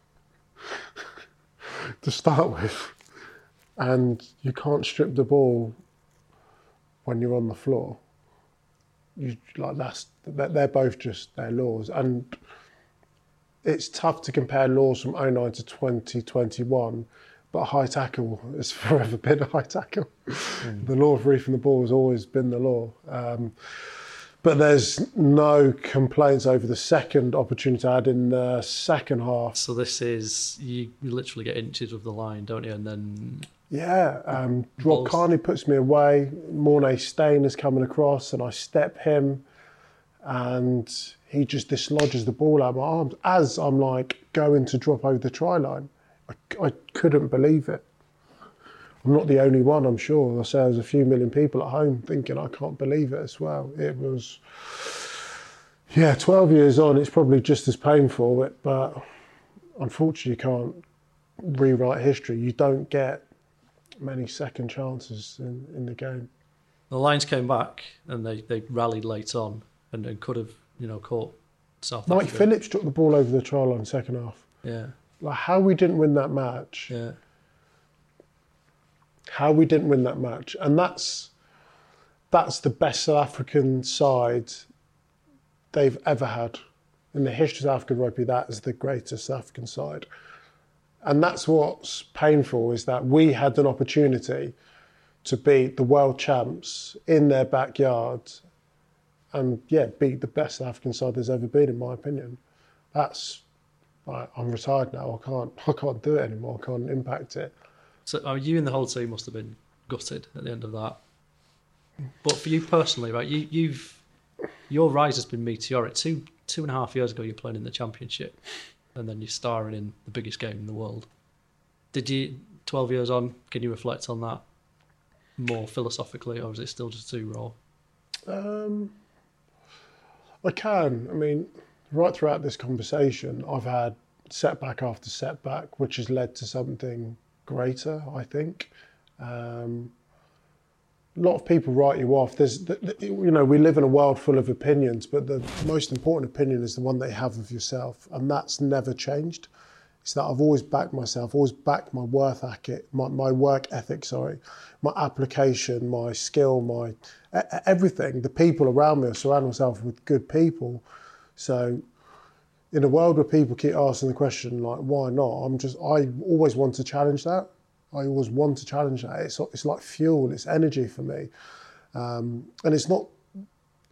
to start with. And you can't strip the ball when you're on the floor. You like that's they're both just their laws, and it's tough to compare laws from oh nine to twenty twenty-one. But a high tackle has forever been a high tackle. Mm. The law of reefing the ball has always been the law. Um, but there's no complaints over the second opportunity I had in the second half. So this is you, you literally get inches of the line, don't you? And then. Yeah, um, Rob Kearney puts me away. Mornay Stain is coming across, and I step him, and he just dislodges the ball out of my arms as I'm like going to drop over the try line. I, I couldn't believe it. I'm not the only one, I'm sure. I say there's a few million people at home thinking I can't believe it as well. It was, yeah, twelve years on, it's probably just as painful, but unfortunately you can't rewrite history. You don't get many second chances in, in the game. The Lions came back and they, they rallied late on and, and could have, you know, caught South Mike Africa. Phillips took the ball over the try line second half. Yeah. Like how we didn't win that match. Yeah. How we didn't win that match. And that's that's the best South African side they've ever had. In the history of African rugby, that is the greatest South African side. And that's what's painful, is that we had an opportunity to beat the world champs in their backyard and, yeah, beat the best South African side there's ever been, in my opinion. That's, I, I'm retired now, I can't, I can't do it anymore, I can't impact it. So uh, you and the whole team must have been gutted at the end of that. But for you personally, right, you, you've, your rise has been meteoric. Two, two and a half years ago, you're playing in the Championship. And then you're starring in the biggest game in the world. Did you, twelve years on, can you reflect on that more philosophically, or is it still just too raw? Um, I can. I mean, right throughout this conversation, I've had setback after setback, which has led to something greater, I think. Um, a lot of people write you off. There's, you know, we live in a world full of opinions, but the most important opinion is the one that you have of yourself, and that's never changed. It's that I've always backed myself, always backed my work ethic, my, my work ethic, sorry, my application, my skill, my everything. The people around me, I surround myself with good people. So, in a world where people keep asking the question like, why not? I'm just, I always want to challenge that. I always want to challenge that. It's, it's like fuel, it's energy for me. Um, and it's not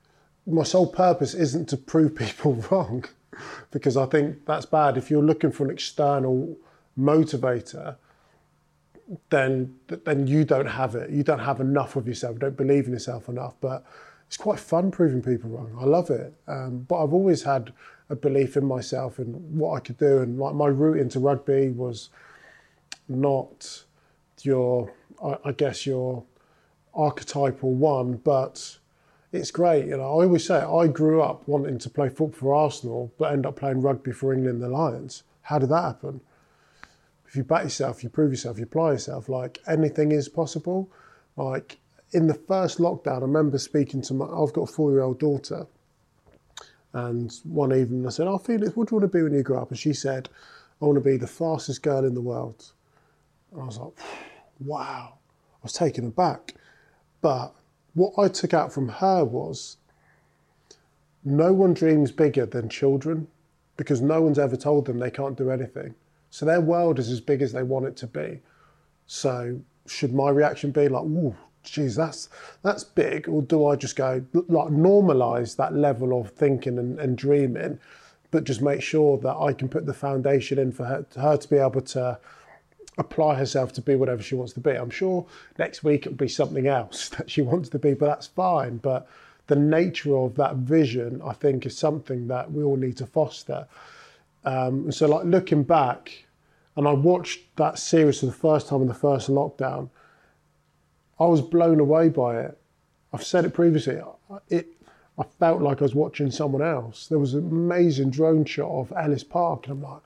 my sole purpose isn't to prove people wrong, because I think that's bad. If you're looking for an external motivator, then then you don't have it. You don't have enough of yourself. You don't believe in yourself enough. But it's quite fun proving people wrong. I love it. Um, but I've always had a belief in myself and what I could do. And like my route into rugby was not your, I, I guess your archetypal one, but it's great. You know, I always say I grew up wanting to play football for Arsenal, but end up playing rugby for England, the Lions. How did that happen? If you back yourself, you prove yourself, you apply yourself, like anything is possible. Like in the first lockdown, I remember speaking to my, I've got a four-year-old daughter, and one evening I said, oh, Felix, what do you want to be when you grow up? And she said, I want to be the fastest girl in the world. And I was like, wow. I was taken aback. But what I took out from her was no one dreams bigger than children, because no one's ever told them they can't do anything. So their world is as big as they want it to be. So should my reaction be like, ooh, geez, that's that's big? Or do I just go, like, normalise that level of thinking and, and dreaming, but just make sure that I can put the foundation in for her, her to be able to apply herself to be whatever she wants to be. I'm sure next week it'll be something else that she wants to be, but that's fine. But the nature of that vision, I think, is something that we all need to foster. Um, and so like looking back, and I watched that series for the first time in the first lockdown, I was blown away by it. I've said it previously, it, I felt like I was watching someone else. There was an amazing drone shot of Ellis Park, and I'm like,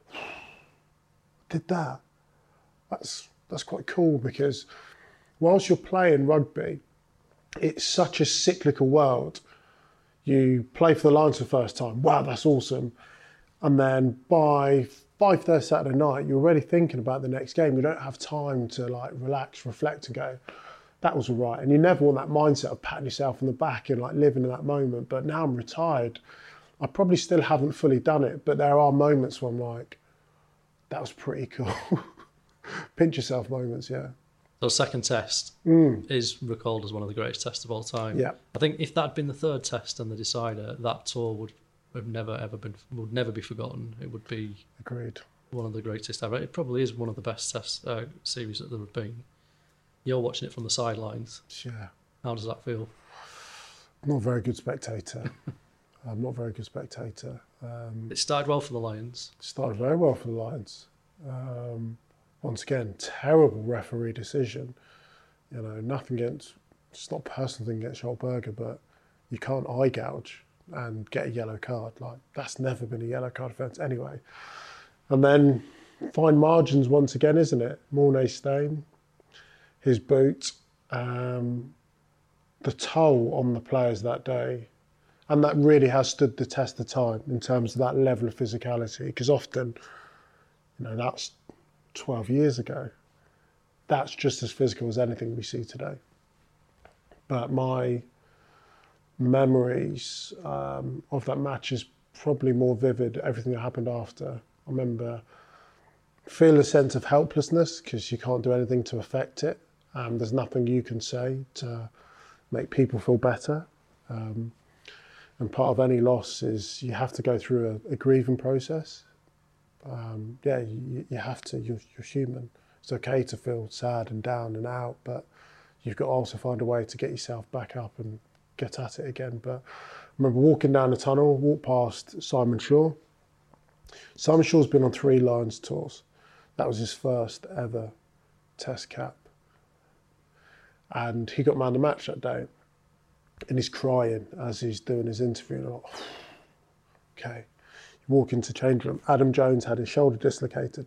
did that? That's, that's quite cool, because whilst you're playing rugby, it's such a cyclical world. You play for the Lions for the first time, wow, that's awesome. And then by five thirty Saturday night, you're already thinking about the next game. You don't have time to like relax, reflect and go, that was all right. And you never want that mindset of patting yourself on the back and like living in that moment. But now I'm retired, I probably still haven't fully done it, but there are moments where I'm like, that was pretty cool. Pinch yourself moments, yeah. So second test mm. is recalled as one of the greatest tests of all time. Yeah. I think if that had been the third test and the decider, that tour would have never ever been would never be forgotten. It would be agreed one of the greatest ever. It probably is one of the best test uh, series that there have been. You're watching it from the sidelines. Yeah. How does that feel? I'm not a very good spectator. I'm not a very good spectator. Um, it started well for the Lions. Started very well for the Lions. Um, once again, terrible referee decision. You know, nothing against, it's not a personal thing against Schalberger, but you can't eye gouge and get a yellow card. Like, that's never been a yellow card offence anyway. And then fine margins once again, isn't it? Mornay Stain, his boot, um, the toll on the players that day. And that really has stood the test of time in terms of that level of physicality. Because often, you know, that's twelve years ago. That's just as physical as anything we see today. But my memories um, of that match is probably more vivid, everything that happened after. I remember feel a sense of helplessness because you can't do anything to affect it. Um, there's nothing you can say to make people feel better. Um, and part of any loss is you have to go through a, a grieving process. Um, yeah, you, you have to, you're, you're human. It's okay to feel sad and down and out, but you've got to also find a way to get yourself back up and get at it again. But I remember walking down the tunnel, walked past Simon Shaw. Simon Shaw's been on three Lions tours. That was his first ever test cap. And he got man of the match that day. And he's crying as he's doing his interview. And I'm like, okay. You walk into change room. Adam Jones had his shoulder dislocated.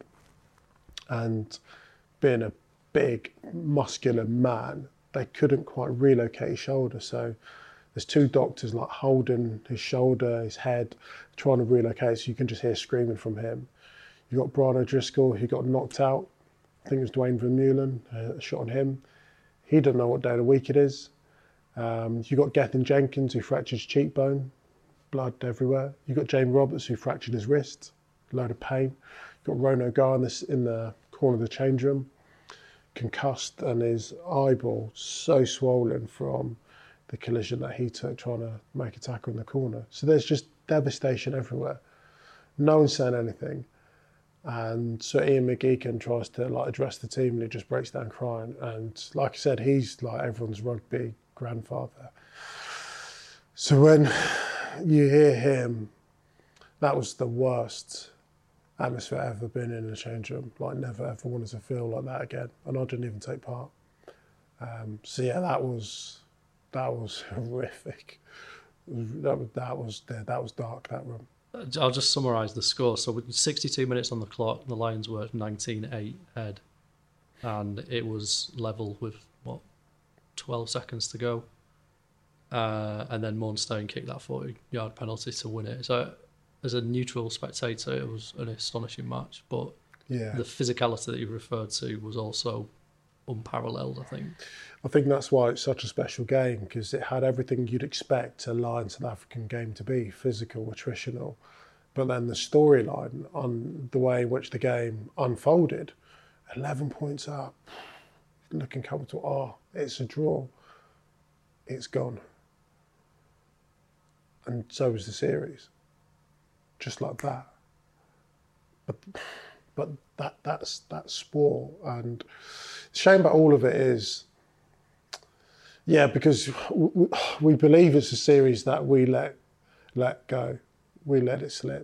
And being a big, muscular man, they couldn't quite relocate his shoulder. So there's two doctors like holding his shoulder, his head, trying to relocate. So you can just hear screaming from him. You got Brian O'Driscoll, who got knocked out. I think it was Dwayne Vermeulen, a shot on him. He doesn't know what day of the week it is. Um, you got Gethin Jenkins, who fractured his cheekbone, blood everywhere. You got Jamie Roberts, who fractured his wrist, load of pain. You got Ron O'Gara in, this, in the corner of the change room, concussed, and his eyeball so swollen from the collision that he took trying to make a tackle in the corner. So there's just devastation everywhere. No one's saying anything. And so Ian McGeechan tries to like address the team and he just breaks down crying. And like I said, he's like everyone's rugby grandfather. So when you hear him, that was the worst atmosphere I've ever been in a change room. Like never ever wanted to feel like that again. And I didn't even take part. Um, so yeah, that was that was horrific. That was that was that was dark, that room. I'll just summarise the score. So with sixty-two minutes on the clock, the Lions were nineteen eight ahead, and it was level with what twelve seconds to go, uh, and then Mornstein kicked that forty-yard penalty to win it. So as a neutral spectator, it was an astonishing match, but yeah. the physicality that you referred to was also unparalleled, I think. I think that's why it's such a special game, because it had everything you'd expect a Lions South African game to be, physical, attritional. But then the storyline on the way in which the game unfolded, eleven points up, looking comfortable, oh, it's a draw, it's gone. And so was the series, just like that. But but that that's that's sport, and the shame about all of it is, yeah, because we, we believe it's a series that we let let go, we let it slip.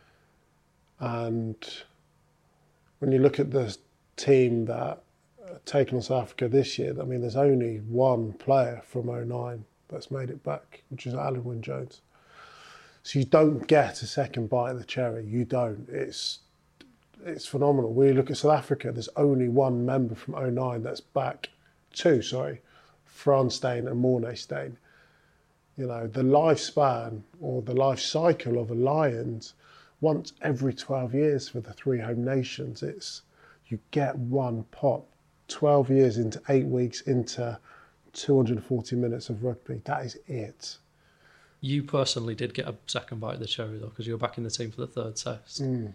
And when you look at the team that are taking on South Africa this year, I mean, there's only one player from oh nine that's made it back, which is Alan Wynne-Jones. So you don't get a second bite of the cherry. You don't. It's it's phenomenal. When you look at South Africa, there's only one member from oh nine that's back. Two, sorry. Frans Steyn and Morné Steyn. You know, the lifespan or the life cycle of a Lions, once every twelve years for the three home nations, it's you get one pop. twelve years into eight weeks into two hundred forty minutes of rugby. That is it. You personally did get a second bite of the cherry, though, because you were back in the team for the third test. Mm.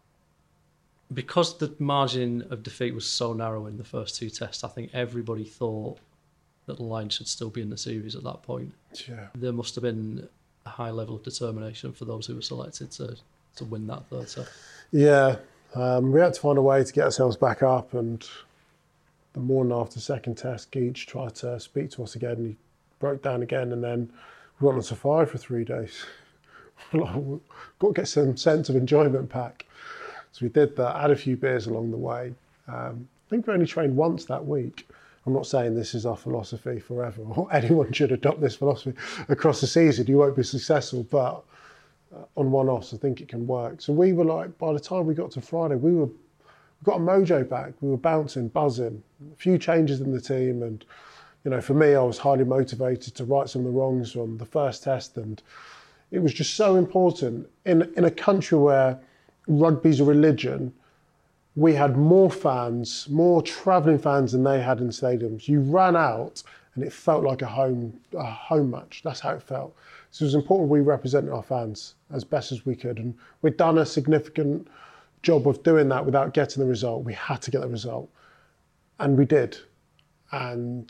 Because the margin of defeat was so narrow in the first two tests, I think everybody thought that the Lions should still be in the series at that point. Yeah. There must have been a high level of determination for those who were selected to, to win that third test. Yeah, um, we had to find a way to get ourselves back up, and the morning after the second test, Geach tried to speak to us again, and he broke down again, and then we went on safari for three days. We've got to get some sense of enjoyment back. So we did that, had a few beers along the way. Um, I think we only trained once that week. I'm not saying this is our philosophy forever, or anyone should adopt this philosophy across the season. You won't be successful, but on one-offs, I think it can work. So we were like, by the time we got to Friday, we were we got a mojo back. We were bouncing, buzzing. A few changes in the team, and you know, for me, I was highly motivated to right some of the wrongs from the first test, and it was just so important in in a country where rugby's a religion. We had more fans, more travelling fans than they had in stadiums. You ran out and it felt like a home a home match. That's how it felt. So it was important we represented our fans as best as we could. And we'd done a significant job of doing that without getting the result. We had to get the result. And we did. And,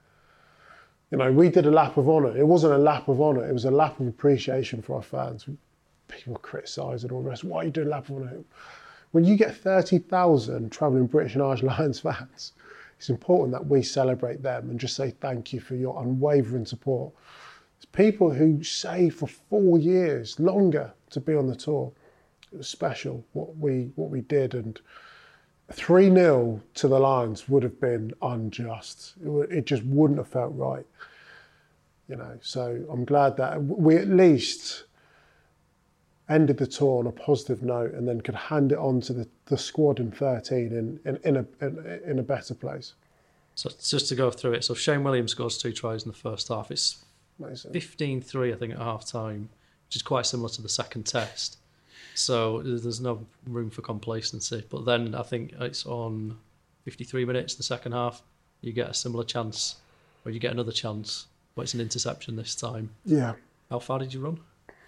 you know, we did a lap of honour. It wasn't a lap of honour. It was a lap of appreciation for our fans. People criticise and all the rest. Why are you doing a lap of honour? When you get thirty thousand travelling British and Irish Lions fans, it's important that we celebrate them and just say thank you for your unwavering support. It's people who saved for four years, longer, to be on the tour. It was special what we what we did, and three nil to the Lions would have been unjust. It, would, it just wouldn't have felt right. You know, so I'm glad that we at least ended the tour on a positive note, and then could hand it on to the, the squad in thirteen in, in, in, a, in, in a better place. So just to go through it, so Shane Williams scores two tries in the first half. It's fifteen three, I think, at half-time, which is quite similar to the second test. So there's no room for complacency. But then I think it's on fifty-three minutes, the second half, you get a similar chance, or you get another chance, but it's an interception this time. Yeah. How far did you run?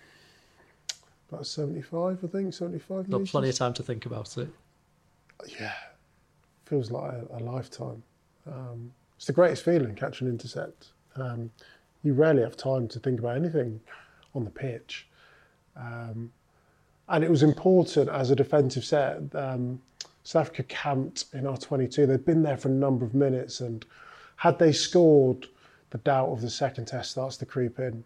About seventy-five, I think, seventy-five Got metres. plenty of time to think about it. Yeah, feels like a, a lifetime. Um, it's the greatest feeling, catch an intercept. Um, you rarely have time to think about anything on the pitch. Um, and it was important as a defensive set. Um, South Africa camped in our twenty-two. They'd been there for a number of minutes, and had they scored, the doubt of the second test starts to creep in.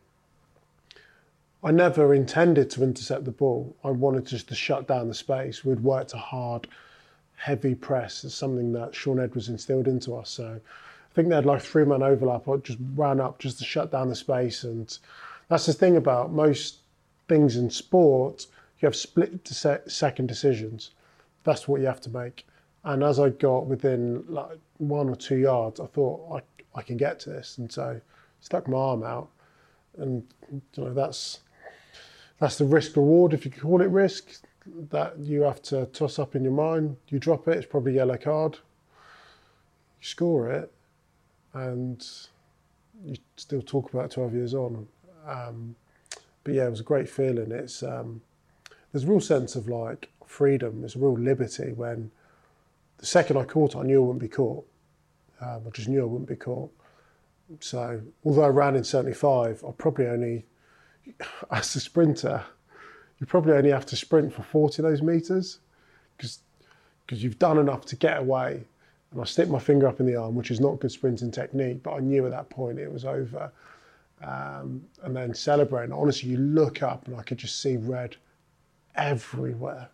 I never intended to intercept the ball. I wanted just to shut down the space. We'd worked a hard, heavy press. It's something that Shaun Edwards instilled into us. So I think they had like three-man overlap. I just ran up just to shut down the space. And that's the thing about most things in sport. You have split-second decisions. That's what you have to make. And as I got within like one or two yards, I thought I, I can get to this. And so I stuck my arm out. And you know, that's that's the risk reward, if you can call it risk, that you have to toss up in your mind. You drop it, it's probably a yellow card. You score it, and you still talk about it twelve years on. Um, but yeah, it was a great feeling. It's um, there's a real sense of like freedom. There's a real liberty when the second I caught it, I knew I wouldn't be caught. Um, I just knew I wouldn't be caught. So although I ran in seventy-five, I probably only, as a sprinter, you probably only have to sprint for forty of those metres because because you've done enough to get away. And I stick my finger up in the arm, which is not good sprinting technique, but I knew at that point it was over. Um, and then celebrating. Honestly, you look up and I could just see red everywhere.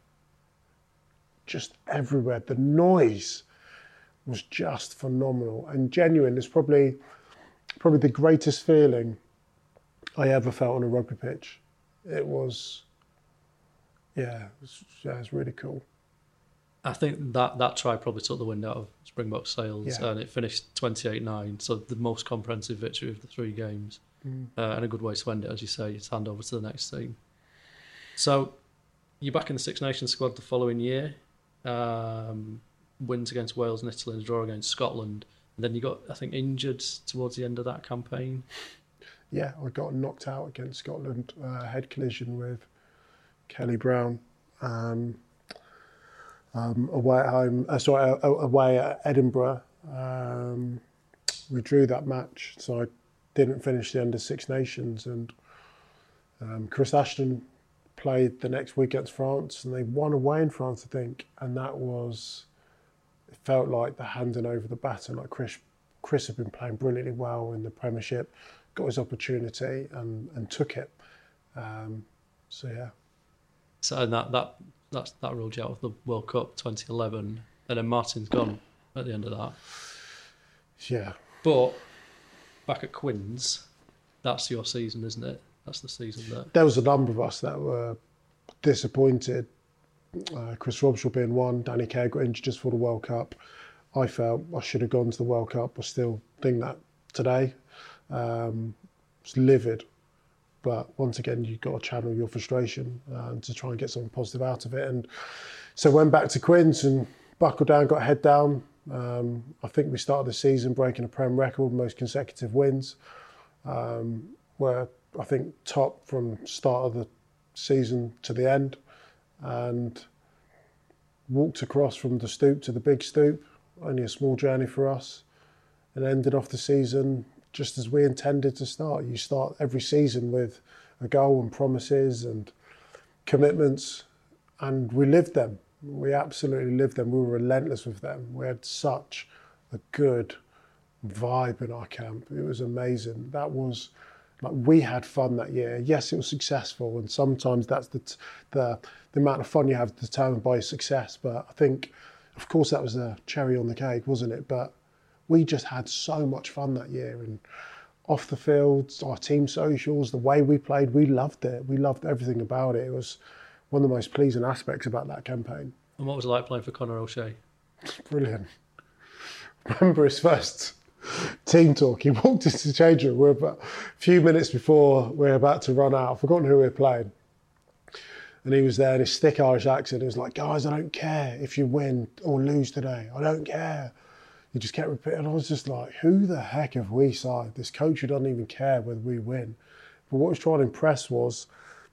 Just everywhere. The noise was just phenomenal and genuine. It's probably probably the greatest feeling I ever felt on a rugby pitch. It was, yeah, it was, yeah, it was really cool. I think that, that try probably took the wind out of Springboks sails, Yeah. and it finished twenty-eight nine, so the most comprehensive victory of the three games. Mm. Uh, and a good way to end it, as you say, to hand over to the next team. So you're back in the Six Nations squad the following year. Um, wins against Wales and Italy and a draw against Scotland. And then you got, I think, injured towards the end of that campaign. Yeah, I got knocked out against Scotland, uh, head collision with Kelly Brown. Um, um, away at home, uh, sorry, uh, away at Edinburgh. Um, we drew that match, so I didn't finish the under Six Nations. And um, Chris Ashton played the next week against France, and they won away in France, I think. And that was, it felt like the handing over the baton. Like Chris, Chris had been playing brilliantly well in the Premiership, got his opportunity and, and took it. Um, so yeah. So and that that that's, that ruled you out of the World Cup twenty eleven, and then Martin's gone at the end of that. Yeah. But back at Quins, that's your season, isn't it? That's the season that... There was a number of us that were disappointed. Uh, Chris Robshaw being one, Danny Kerr got injured just for the World Cup. I felt I should have gone to the World Cup. I still think that today. Um, it's livid. But once again, you've got to channel your frustration uh, to try and get something positive out of it. And so went back to Quins and buckled down, got head down. Um, I think we started the season breaking a Prem record, most consecutive wins. Um, where I think top from start of the season to the end, and walked across from the stoop to the big stoop, only a small journey for us, and ended off the season just as we intended to start. You start every season with a goal and promises and commitments, and we lived them. We absolutely lived them. We were relentless with them. We had such a good vibe in our camp. It was amazing. That was, like, we had fun that year. Yes, it was successful, and sometimes that's the the, the amount of fun you have determined by your success. But I think, of course, that was a cherry on the cake, wasn't it? But we just had so much fun that year, and off the field, our team socials, the way we played, we loved it. We loved everything about it. It was one of the most pleasing aspects about that campaign. And what was it like playing for Conor O'Shea? Brilliant. Remember his first team talk. He walked into the change room. We were about a few minutes before we were about to run out. I've forgotten who we were playing. And he was there in his thick Irish accent. He was like, guys, I don't care if you win or lose today. I don't care. He just kept repeating. I was just like, who the heck have we signed? This coach who doesn't even care whether we win. But what he was trying to impress was,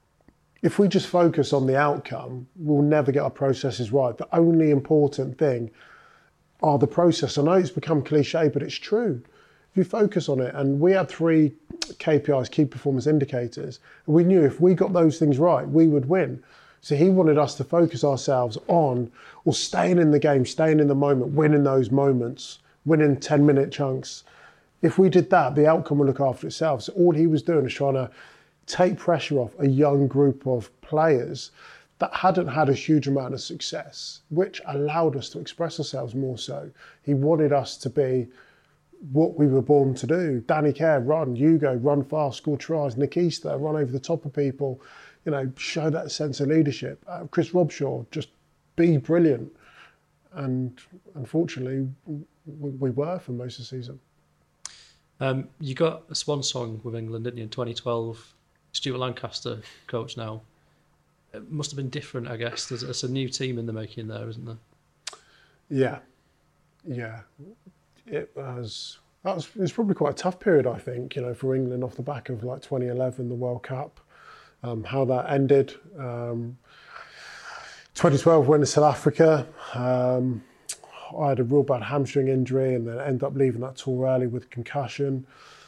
if we just focus on the outcome, we'll never get our processes right. The only important thing are the process. I know it's become cliche, but it's true. if you focus on it, and we had three K P Is, key performance indicators, and we knew if we got those things right, we would win. So he wanted us to focus ourselves on, or staying in the game, staying in the moment, winning those moments, winning ten minute chunks. If we did that, the outcome will look after itself. So all he was doing was trying to take pressure off a young group of players that hadn't had a huge amount of success, which allowed us to express ourselves more so. He wanted us to be what we were born to do. Danny Care, run. Hugo, run fast, score tries. Nick Easter, run over the top of people. You know, show that sense of leadership. Uh, Chris Robshaw, just be brilliant. And unfortunately, we, we were for most of the season. Um, you got a swan song with England, didn't you, in twenty twelve? Stuart Lancaster, coach now. It must have been different, I guess. There's, it's a new team in the making there, isn't there? Yeah, yeah. It was. That was. It was probably quite a tough period, I think. You know, for England off the back of like twenty eleven, the World Cup, um, how that ended. Um, twenty twelve went to South Africa. Um, I had a real bad hamstring injury, and then ended up leaving that tour early with concussion.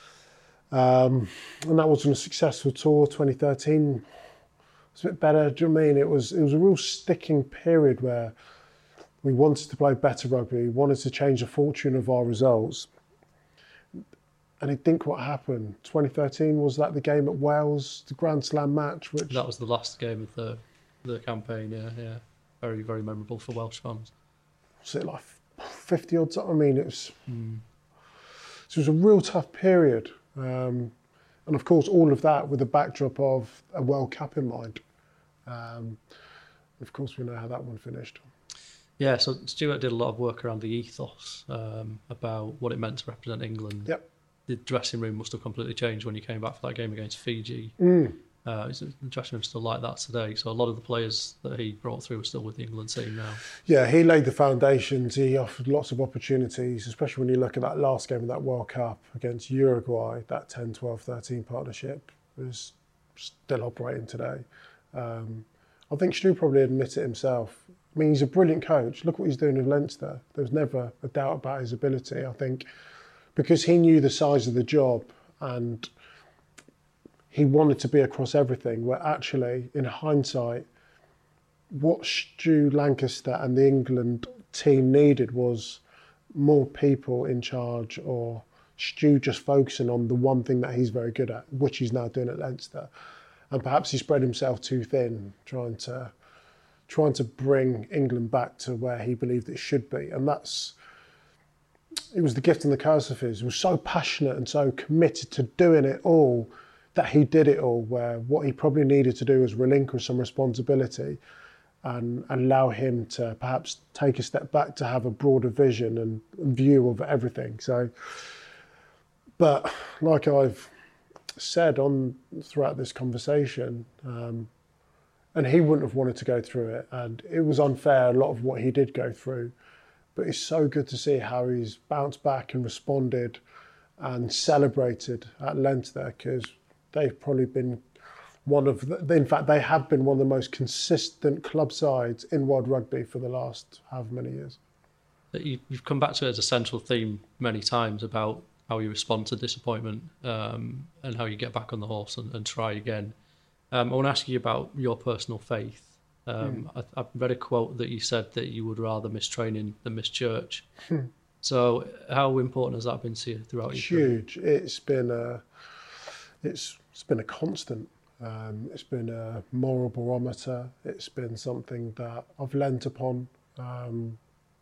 Um, and that wasn't a successful tour. twenty thirteen. It's a bit better. Do you know what I mean? It was it was a real sticking period where we wanted to play better rugby. We wanted to change the fortune of our results. And I think what happened, twenty thirteen, was that the game at Wales, the Grand Slam match? Which That was the last game of the the campaign, yeah, yeah. Very, very memorable for Welsh fans. Was it like fifty odds? I mean, it was, mm. so it was a real tough period. Um, And of course, all of that with the backdrop of a World Cup in mind. Um, of course, we know how that one finished. Yeah, so Stuart did a lot of work around the ethos um, about what it meant to represent England. Yep. The dressing room must have completely changed when you came back for that game against Fiji. Mm. Uh, the dressing room's still like that today. So a lot of the players that he brought through are still with the England team now. Yeah, he laid the foundations. He offered lots of opportunities, especially when you look at that last game of that World Cup against Uruguay. That ten, twelve, thirteen partnership is still operating today. Um, I think Stu probably admits it himself. I mean, he's a brilliant coach. Look what he's doing with Leinster. There was never a doubt about his ability. I think because he knew the size of the job and he wanted to be across everything, where actually, in hindsight, what Stu Lancaster and the England team needed was more people in charge, or Stu just focusing on the one thing that he's very good at, which he's now doing at Leinster. And perhaps he spread himself too thin, trying to trying to bring England back to where he believed it should be. And that's, it was the gift and the curse of his. He was so passionate and so committed to doing it all that he did it all, where what he probably needed to do was relinquish some responsibility and allow him to perhaps take a step back to have a broader vision and view of everything. So, but like I've said on throughout this conversation, um, and he wouldn't have wanted to go through it, and it was unfair, a lot of what he did go through, but it's so good to see how he's bounced back and responded and celebrated at Leinster, because they've probably been one of the, in fact, they have been one of the most consistent club sides in world rugby for the last however many years. You've come back to it as a central theme many times about how you respond to disappointment um, and how you get back on the horse and, and try again. Um, I want to ask you about your personal faith. Um, mm. I, I read a quote that you said that you would rather miss training than miss church. So how important has that been to you throughout it's your career? Huge. It's been a, it's, it's been a constant. Um, it's been a moral barometer. It's been something that I've lent upon. Um,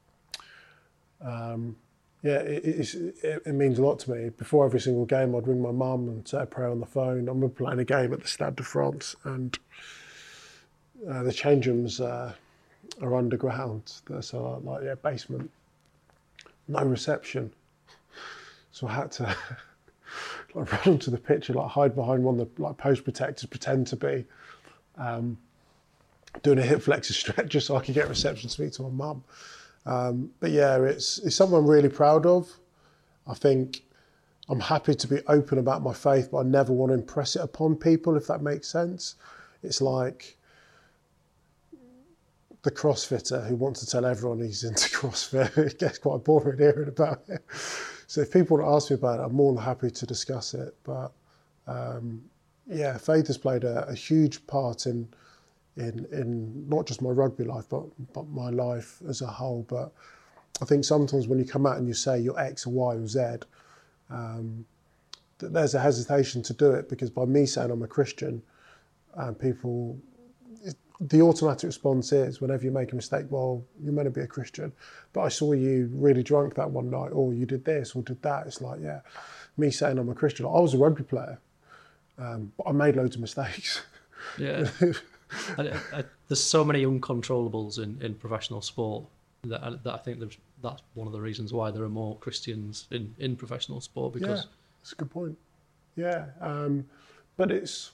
um, yeah, it, it's, it, it means a lot to me. Before every single game, I'd ring my mum and say a prayer on the phone. I'm playing a game at the Stade de France, and uh, the change rooms uh, are underground. So, like, yeah, basement, no reception. So I had to like run onto the pitch and like hide behind one of the like post protectors, pretend to be um, doing a hip flexor stretch just so I could get reception to speak to my mum. Um, but yeah, it's it's something I'm really proud of. I think I'm happy to be open about my faith, but I never want to impress it upon people, if that makes sense. It's like the CrossFitter who wants to tell everyone he's into CrossFit. It gets quite boring hearing about it. So if people want to ask me about it, I'm more than happy to discuss it. But um, yeah, faith has played a, a huge part in, in in not just my rugby life, but but my life as a whole. But I think sometimes when you come out and you say you're X or Y or Z, um, that there's a hesitation to do it, because by me saying I'm a Christian, and people, it, the automatic response is, whenever you make a mistake, well, you're meant to be a Christian, but I saw you really drunk that one night, or you did this or did that. It's like, yeah, me saying I'm a Christian. I was a rugby player, um, but I made loads of mistakes. Yeah. I, I, there's so many uncontrollables in, in professional sport that, I, that I think there's, that's one of the reasons why there are more Christians in, in professional sport, because... Yeah, that's a good point. Yeah, um, but it's...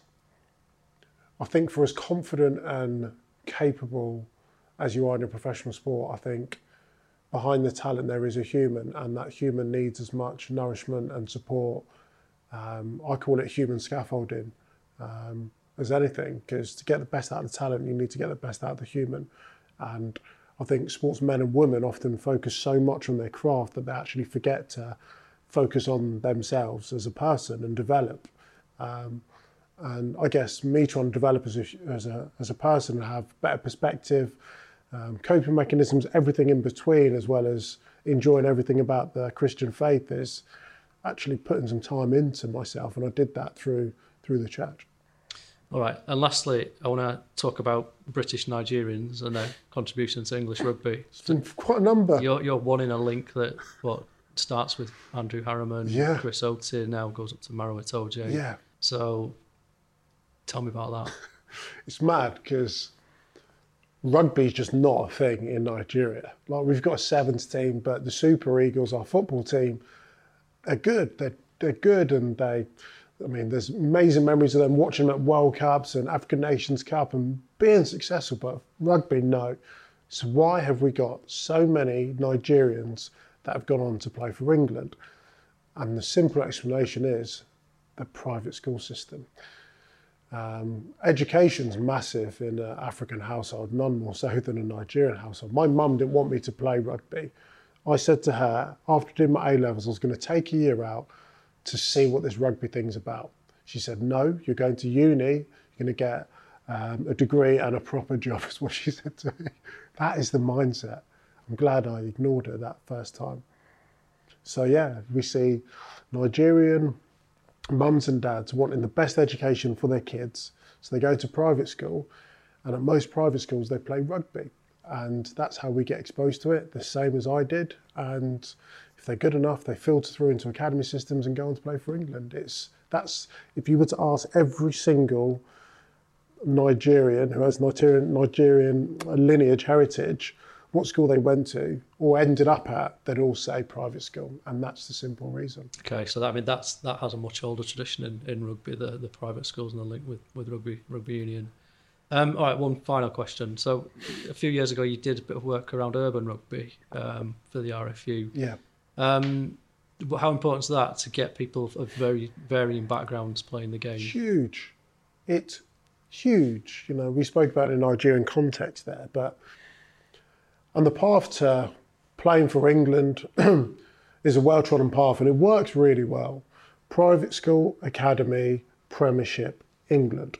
I think for as confident and capable as you are in a professional sport, I think behind the talent there is a human, and that human needs as much nourishment and support. Um, I call it human scaffolding um, as anything, because to get the best out of the talent, you need to get the best out of the human. And I think sportsmen and women often focus so much on their craft that they actually forget to focus on themselves as a person and develop. Um, And I guess me trying to develop as a, as a, as a person and have better perspective, um, coping mechanisms, everything in between, as well as enjoying everything about the Christian faith, is actually putting some time into myself. And I did that through through the church. All right. And lastly, I want to talk about British Nigerians and their contribution to English rugby. It's been quite a number. You're, you're one in a link that what starts with Andrew Harriman, yeah. Chris Oates, now goes up to Maro Itoje. Yeah. So... tell me about that. It's mad, because rugby is just not a thing in Nigeria. Like, we've got a sevens team, but the Super Eagles, our football team, are good. They're, they're good, and they, I mean, there's amazing memories of them watching them at World Cups and African Nations Cup and being successful, but rugby, no. So why have we got so many Nigerians that have gone on to play for England? And the simple explanation is the private school system. Um, education's massive in an African household, none more so than a Nigerian household. My mum didn't want me to play rugby. I said to her, after doing my A-levels, I was going to take a year out to see what this rugby thing's about. She said, no, you're going to uni, you're going to get um, a degree and a proper job, is what she said to me. That is the mindset. I'm glad I ignored her that first time. So yeah, we see Nigerian mums and dads wanting the best education for their kids, so they go to private school, and at most private schools they play rugby, and that's how we get exposed to it, the same as I did. And if they're good enough, they filter through into academy systems and go on to play for England. It's that's if you were to ask every single Nigerian who has Nigerian Nigerian lineage, heritage, what school they went to or ended up at, they'd all say private school, and that's the simple reason. Okay, so that, I mean that's that has a much older tradition in, in rugby, the, the private schools and the link with, with rugby rugby union. Um, all right, one final question. So a few years ago you did a bit of work around urban rugby um, for the R F U. Yeah. Um, how important is that to get people of very varying backgrounds playing the game? Huge. It's huge. You know, we spoke about it in Nigerian context there, but and the path to playing for England is a well-trodden path, and it works really well. Private school, academy, Premiership, England.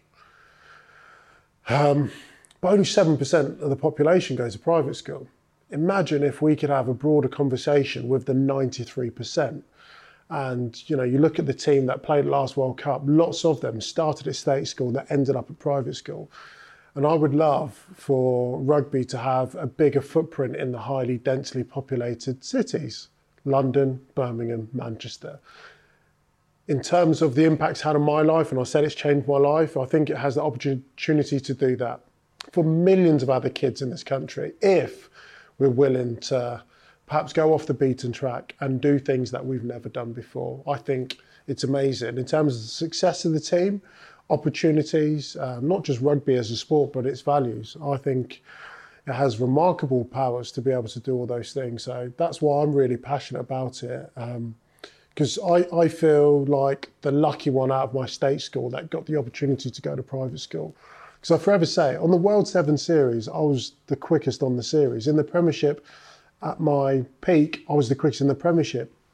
Um, but only seven percent of the population goes to private school. Imagine if we could have a broader conversation with the ninety-three percent. And, you know, you look at the team that played last World Cup, lots of them started at state school that ended up at private school. And I would love for rugby to have a bigger footprint in the highly densely populated cities, London, Birmingham, Manchester. In terms of the impact it's had on my life, and I said it's changed my life, I think it has the opportunity to do that for millions of other kids in this country, if we're willing to perhaps go off the beaten track and do things that we've never done before. I think it's amazing. In terms of the success of the team, opportunities, um, not just rugby as a sport, but its values. I think it has remarkable powers to be able to do all those things. So that's why I'm really passionate about it. Because um, I, I feel like the lucky one out of my state school that got the opportunity to go to private school. Because I forever say, on the World Seven Series, I was the quickest on the series. In the Premiership, at my peak, I was the quickest in the Premiership.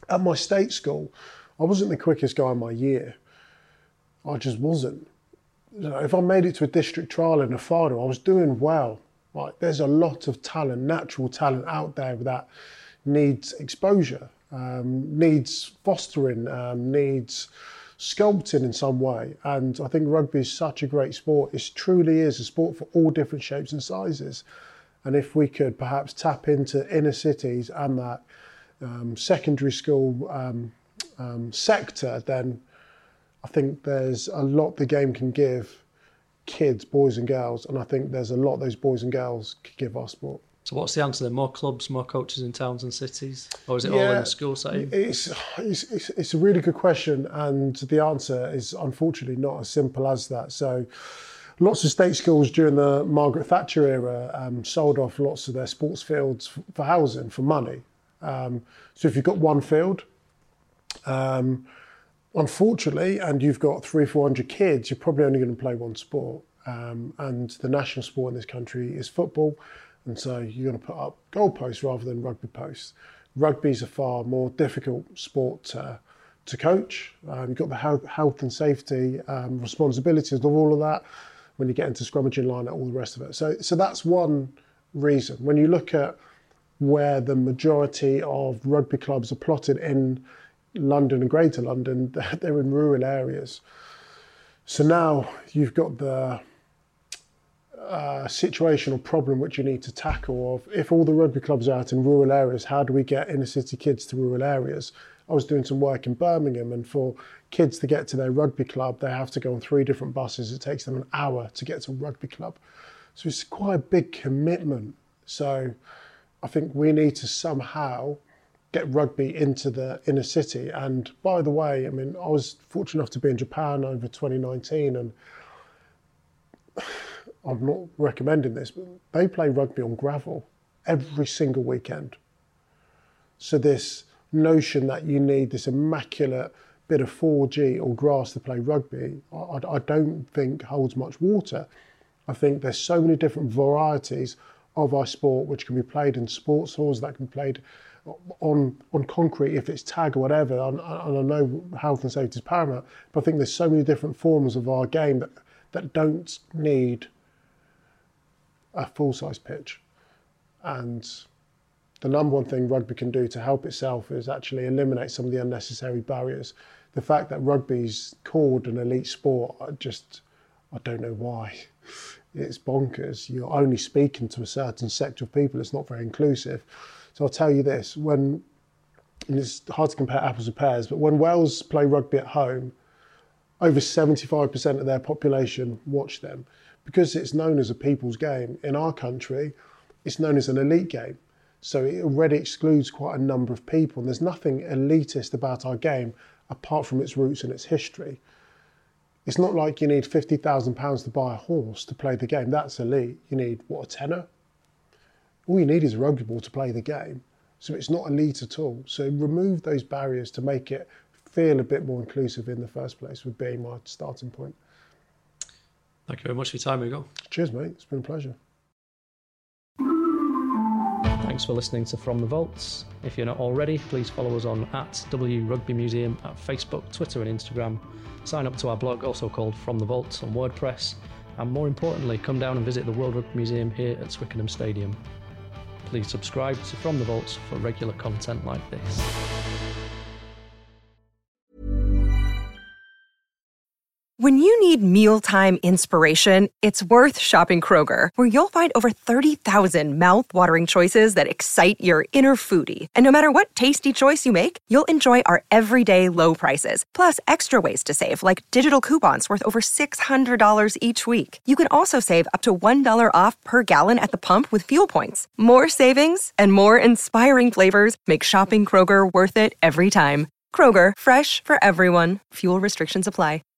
At my state school, I wasn't the quickest guy in my year. I just wasn't. You know, if I made it to a district trial in a final, I was doing well. Like, there's a lot of talent, natural talent out there that needs exposure, um, needs fostering, um, needs sculpting in some way. And I think rugby is such a great sport. It truly is a sport for all different shapes and sizes. And if we could perhaps tap into inner cities and that um, secondary school um, um, sector, then I think there's a lot the game can give kids, boys and girls, and I think there's a lot those boys and girls could give our sport. So what's the answer then? More clubs, more coaches in towns and cities? Or is it yeah, all in the school setting? It's, it's, it's, it's a really good question, and the answer is unfortunately not as simple as that. So lots of state schools during the Margaret Thatcher era um, sold off lots of their sports fields for housing, for money. Um, so if you've got one field, um, unfortunately, and you've got three, four hundred kids, you're probably only going to play one sport. Um, and the national sport in this country is football. And so you're going to put up goalposts rather than rugby posts. Rugby's a far more difficult sport to, to coach. Um, you've got the health, health and safety um, responsibilities of all of that when you get into scrummaging line and all the rest of it. So, so that's one reason. When you look at where the majority of rugby clubs are plotted in London and Greater London, they're in rural areas. So now you've got the uh, situation or problem which you need to tackle of, if all the rugby clubs are out in rural areas, how do we get inner city kids to rural areas? I was doing some work in Birmingham, and for kids to get to their rugby club, they have to go on three different buses. It takes them an hour to get to a rugby club. So it's quite a big commitment. So I think we need to somehow get rugby into the inner city. And by the way, I mean, I was fortunate enough to be in Japan over twenty nineteen, and I'm not recommending this, but they play rugby on gravel every single weekend. So this notion that you need this immaculate bit of four G or grass to play rugby, I, I don't think holds much water. I think there's so many different varieties of our sport which can be played in sports halls, that can be played on on concrete if it's tag or whatever, and, and I know health and safety is paramount, but I think there's so many different forms of our game that, that don't need a full-size pitch. And the number one thing rugby can do to help itself is actually eliminate some of the unnecessary barriers. The fact that rugby's called an elite sport, I just, I don't know why. It's bonkers. You're only speaking to a certain sector of people. It's not very inclusive. So I'll tell you this, when, and it's hard to compare apples and pears, but when Wales play rugby at home, over seventy-five percent of their population watch them, because it's known as a people's game. In our country, it's known as an elite game. So it already excludes quite a number of people. And there's nothing elitist about our game apart from its roots and its history. It's not like you need fifty thousand pounds to buy a horse to play the game. That's elite. You need, what, a tenner? All you need is a rugby ball to play the game. So it's not elite at all. So remove those barriers to make it feel a bit more inclusive in the first place would be my starting point. Thank you very much for your time, Ugo. Cheers, mate. It's been a pleasure. Thanks for listening to From the Vaults. If you're not already, please follow us on at W Rugby Museum at Facebook, Twitter and Instagram. Sign up to our blog, also called From the Vaults, on WordPress. And more importantly, come down and visit the World Rugby Museum here at Twickenham Stadium. Please subscribe to From the Vaults for regular content like this. When you need mealtime inspiration, it's worth shopping Kroger, where you'll find over thirty thousand mouth-watering choices that excite your inner foodie. And no matter what tasty choice you make, you'll enjoy our everyday low prices, plus extra ways to save, like digital coupons worth over six hundred dollars each week. You can also save up to one dollar off per gallon at the pump with fuel points. More savings and more inspiring flavors make shopping Kroger worth it every time. Kroger, fresh for everyone. Fuel restrictions apply.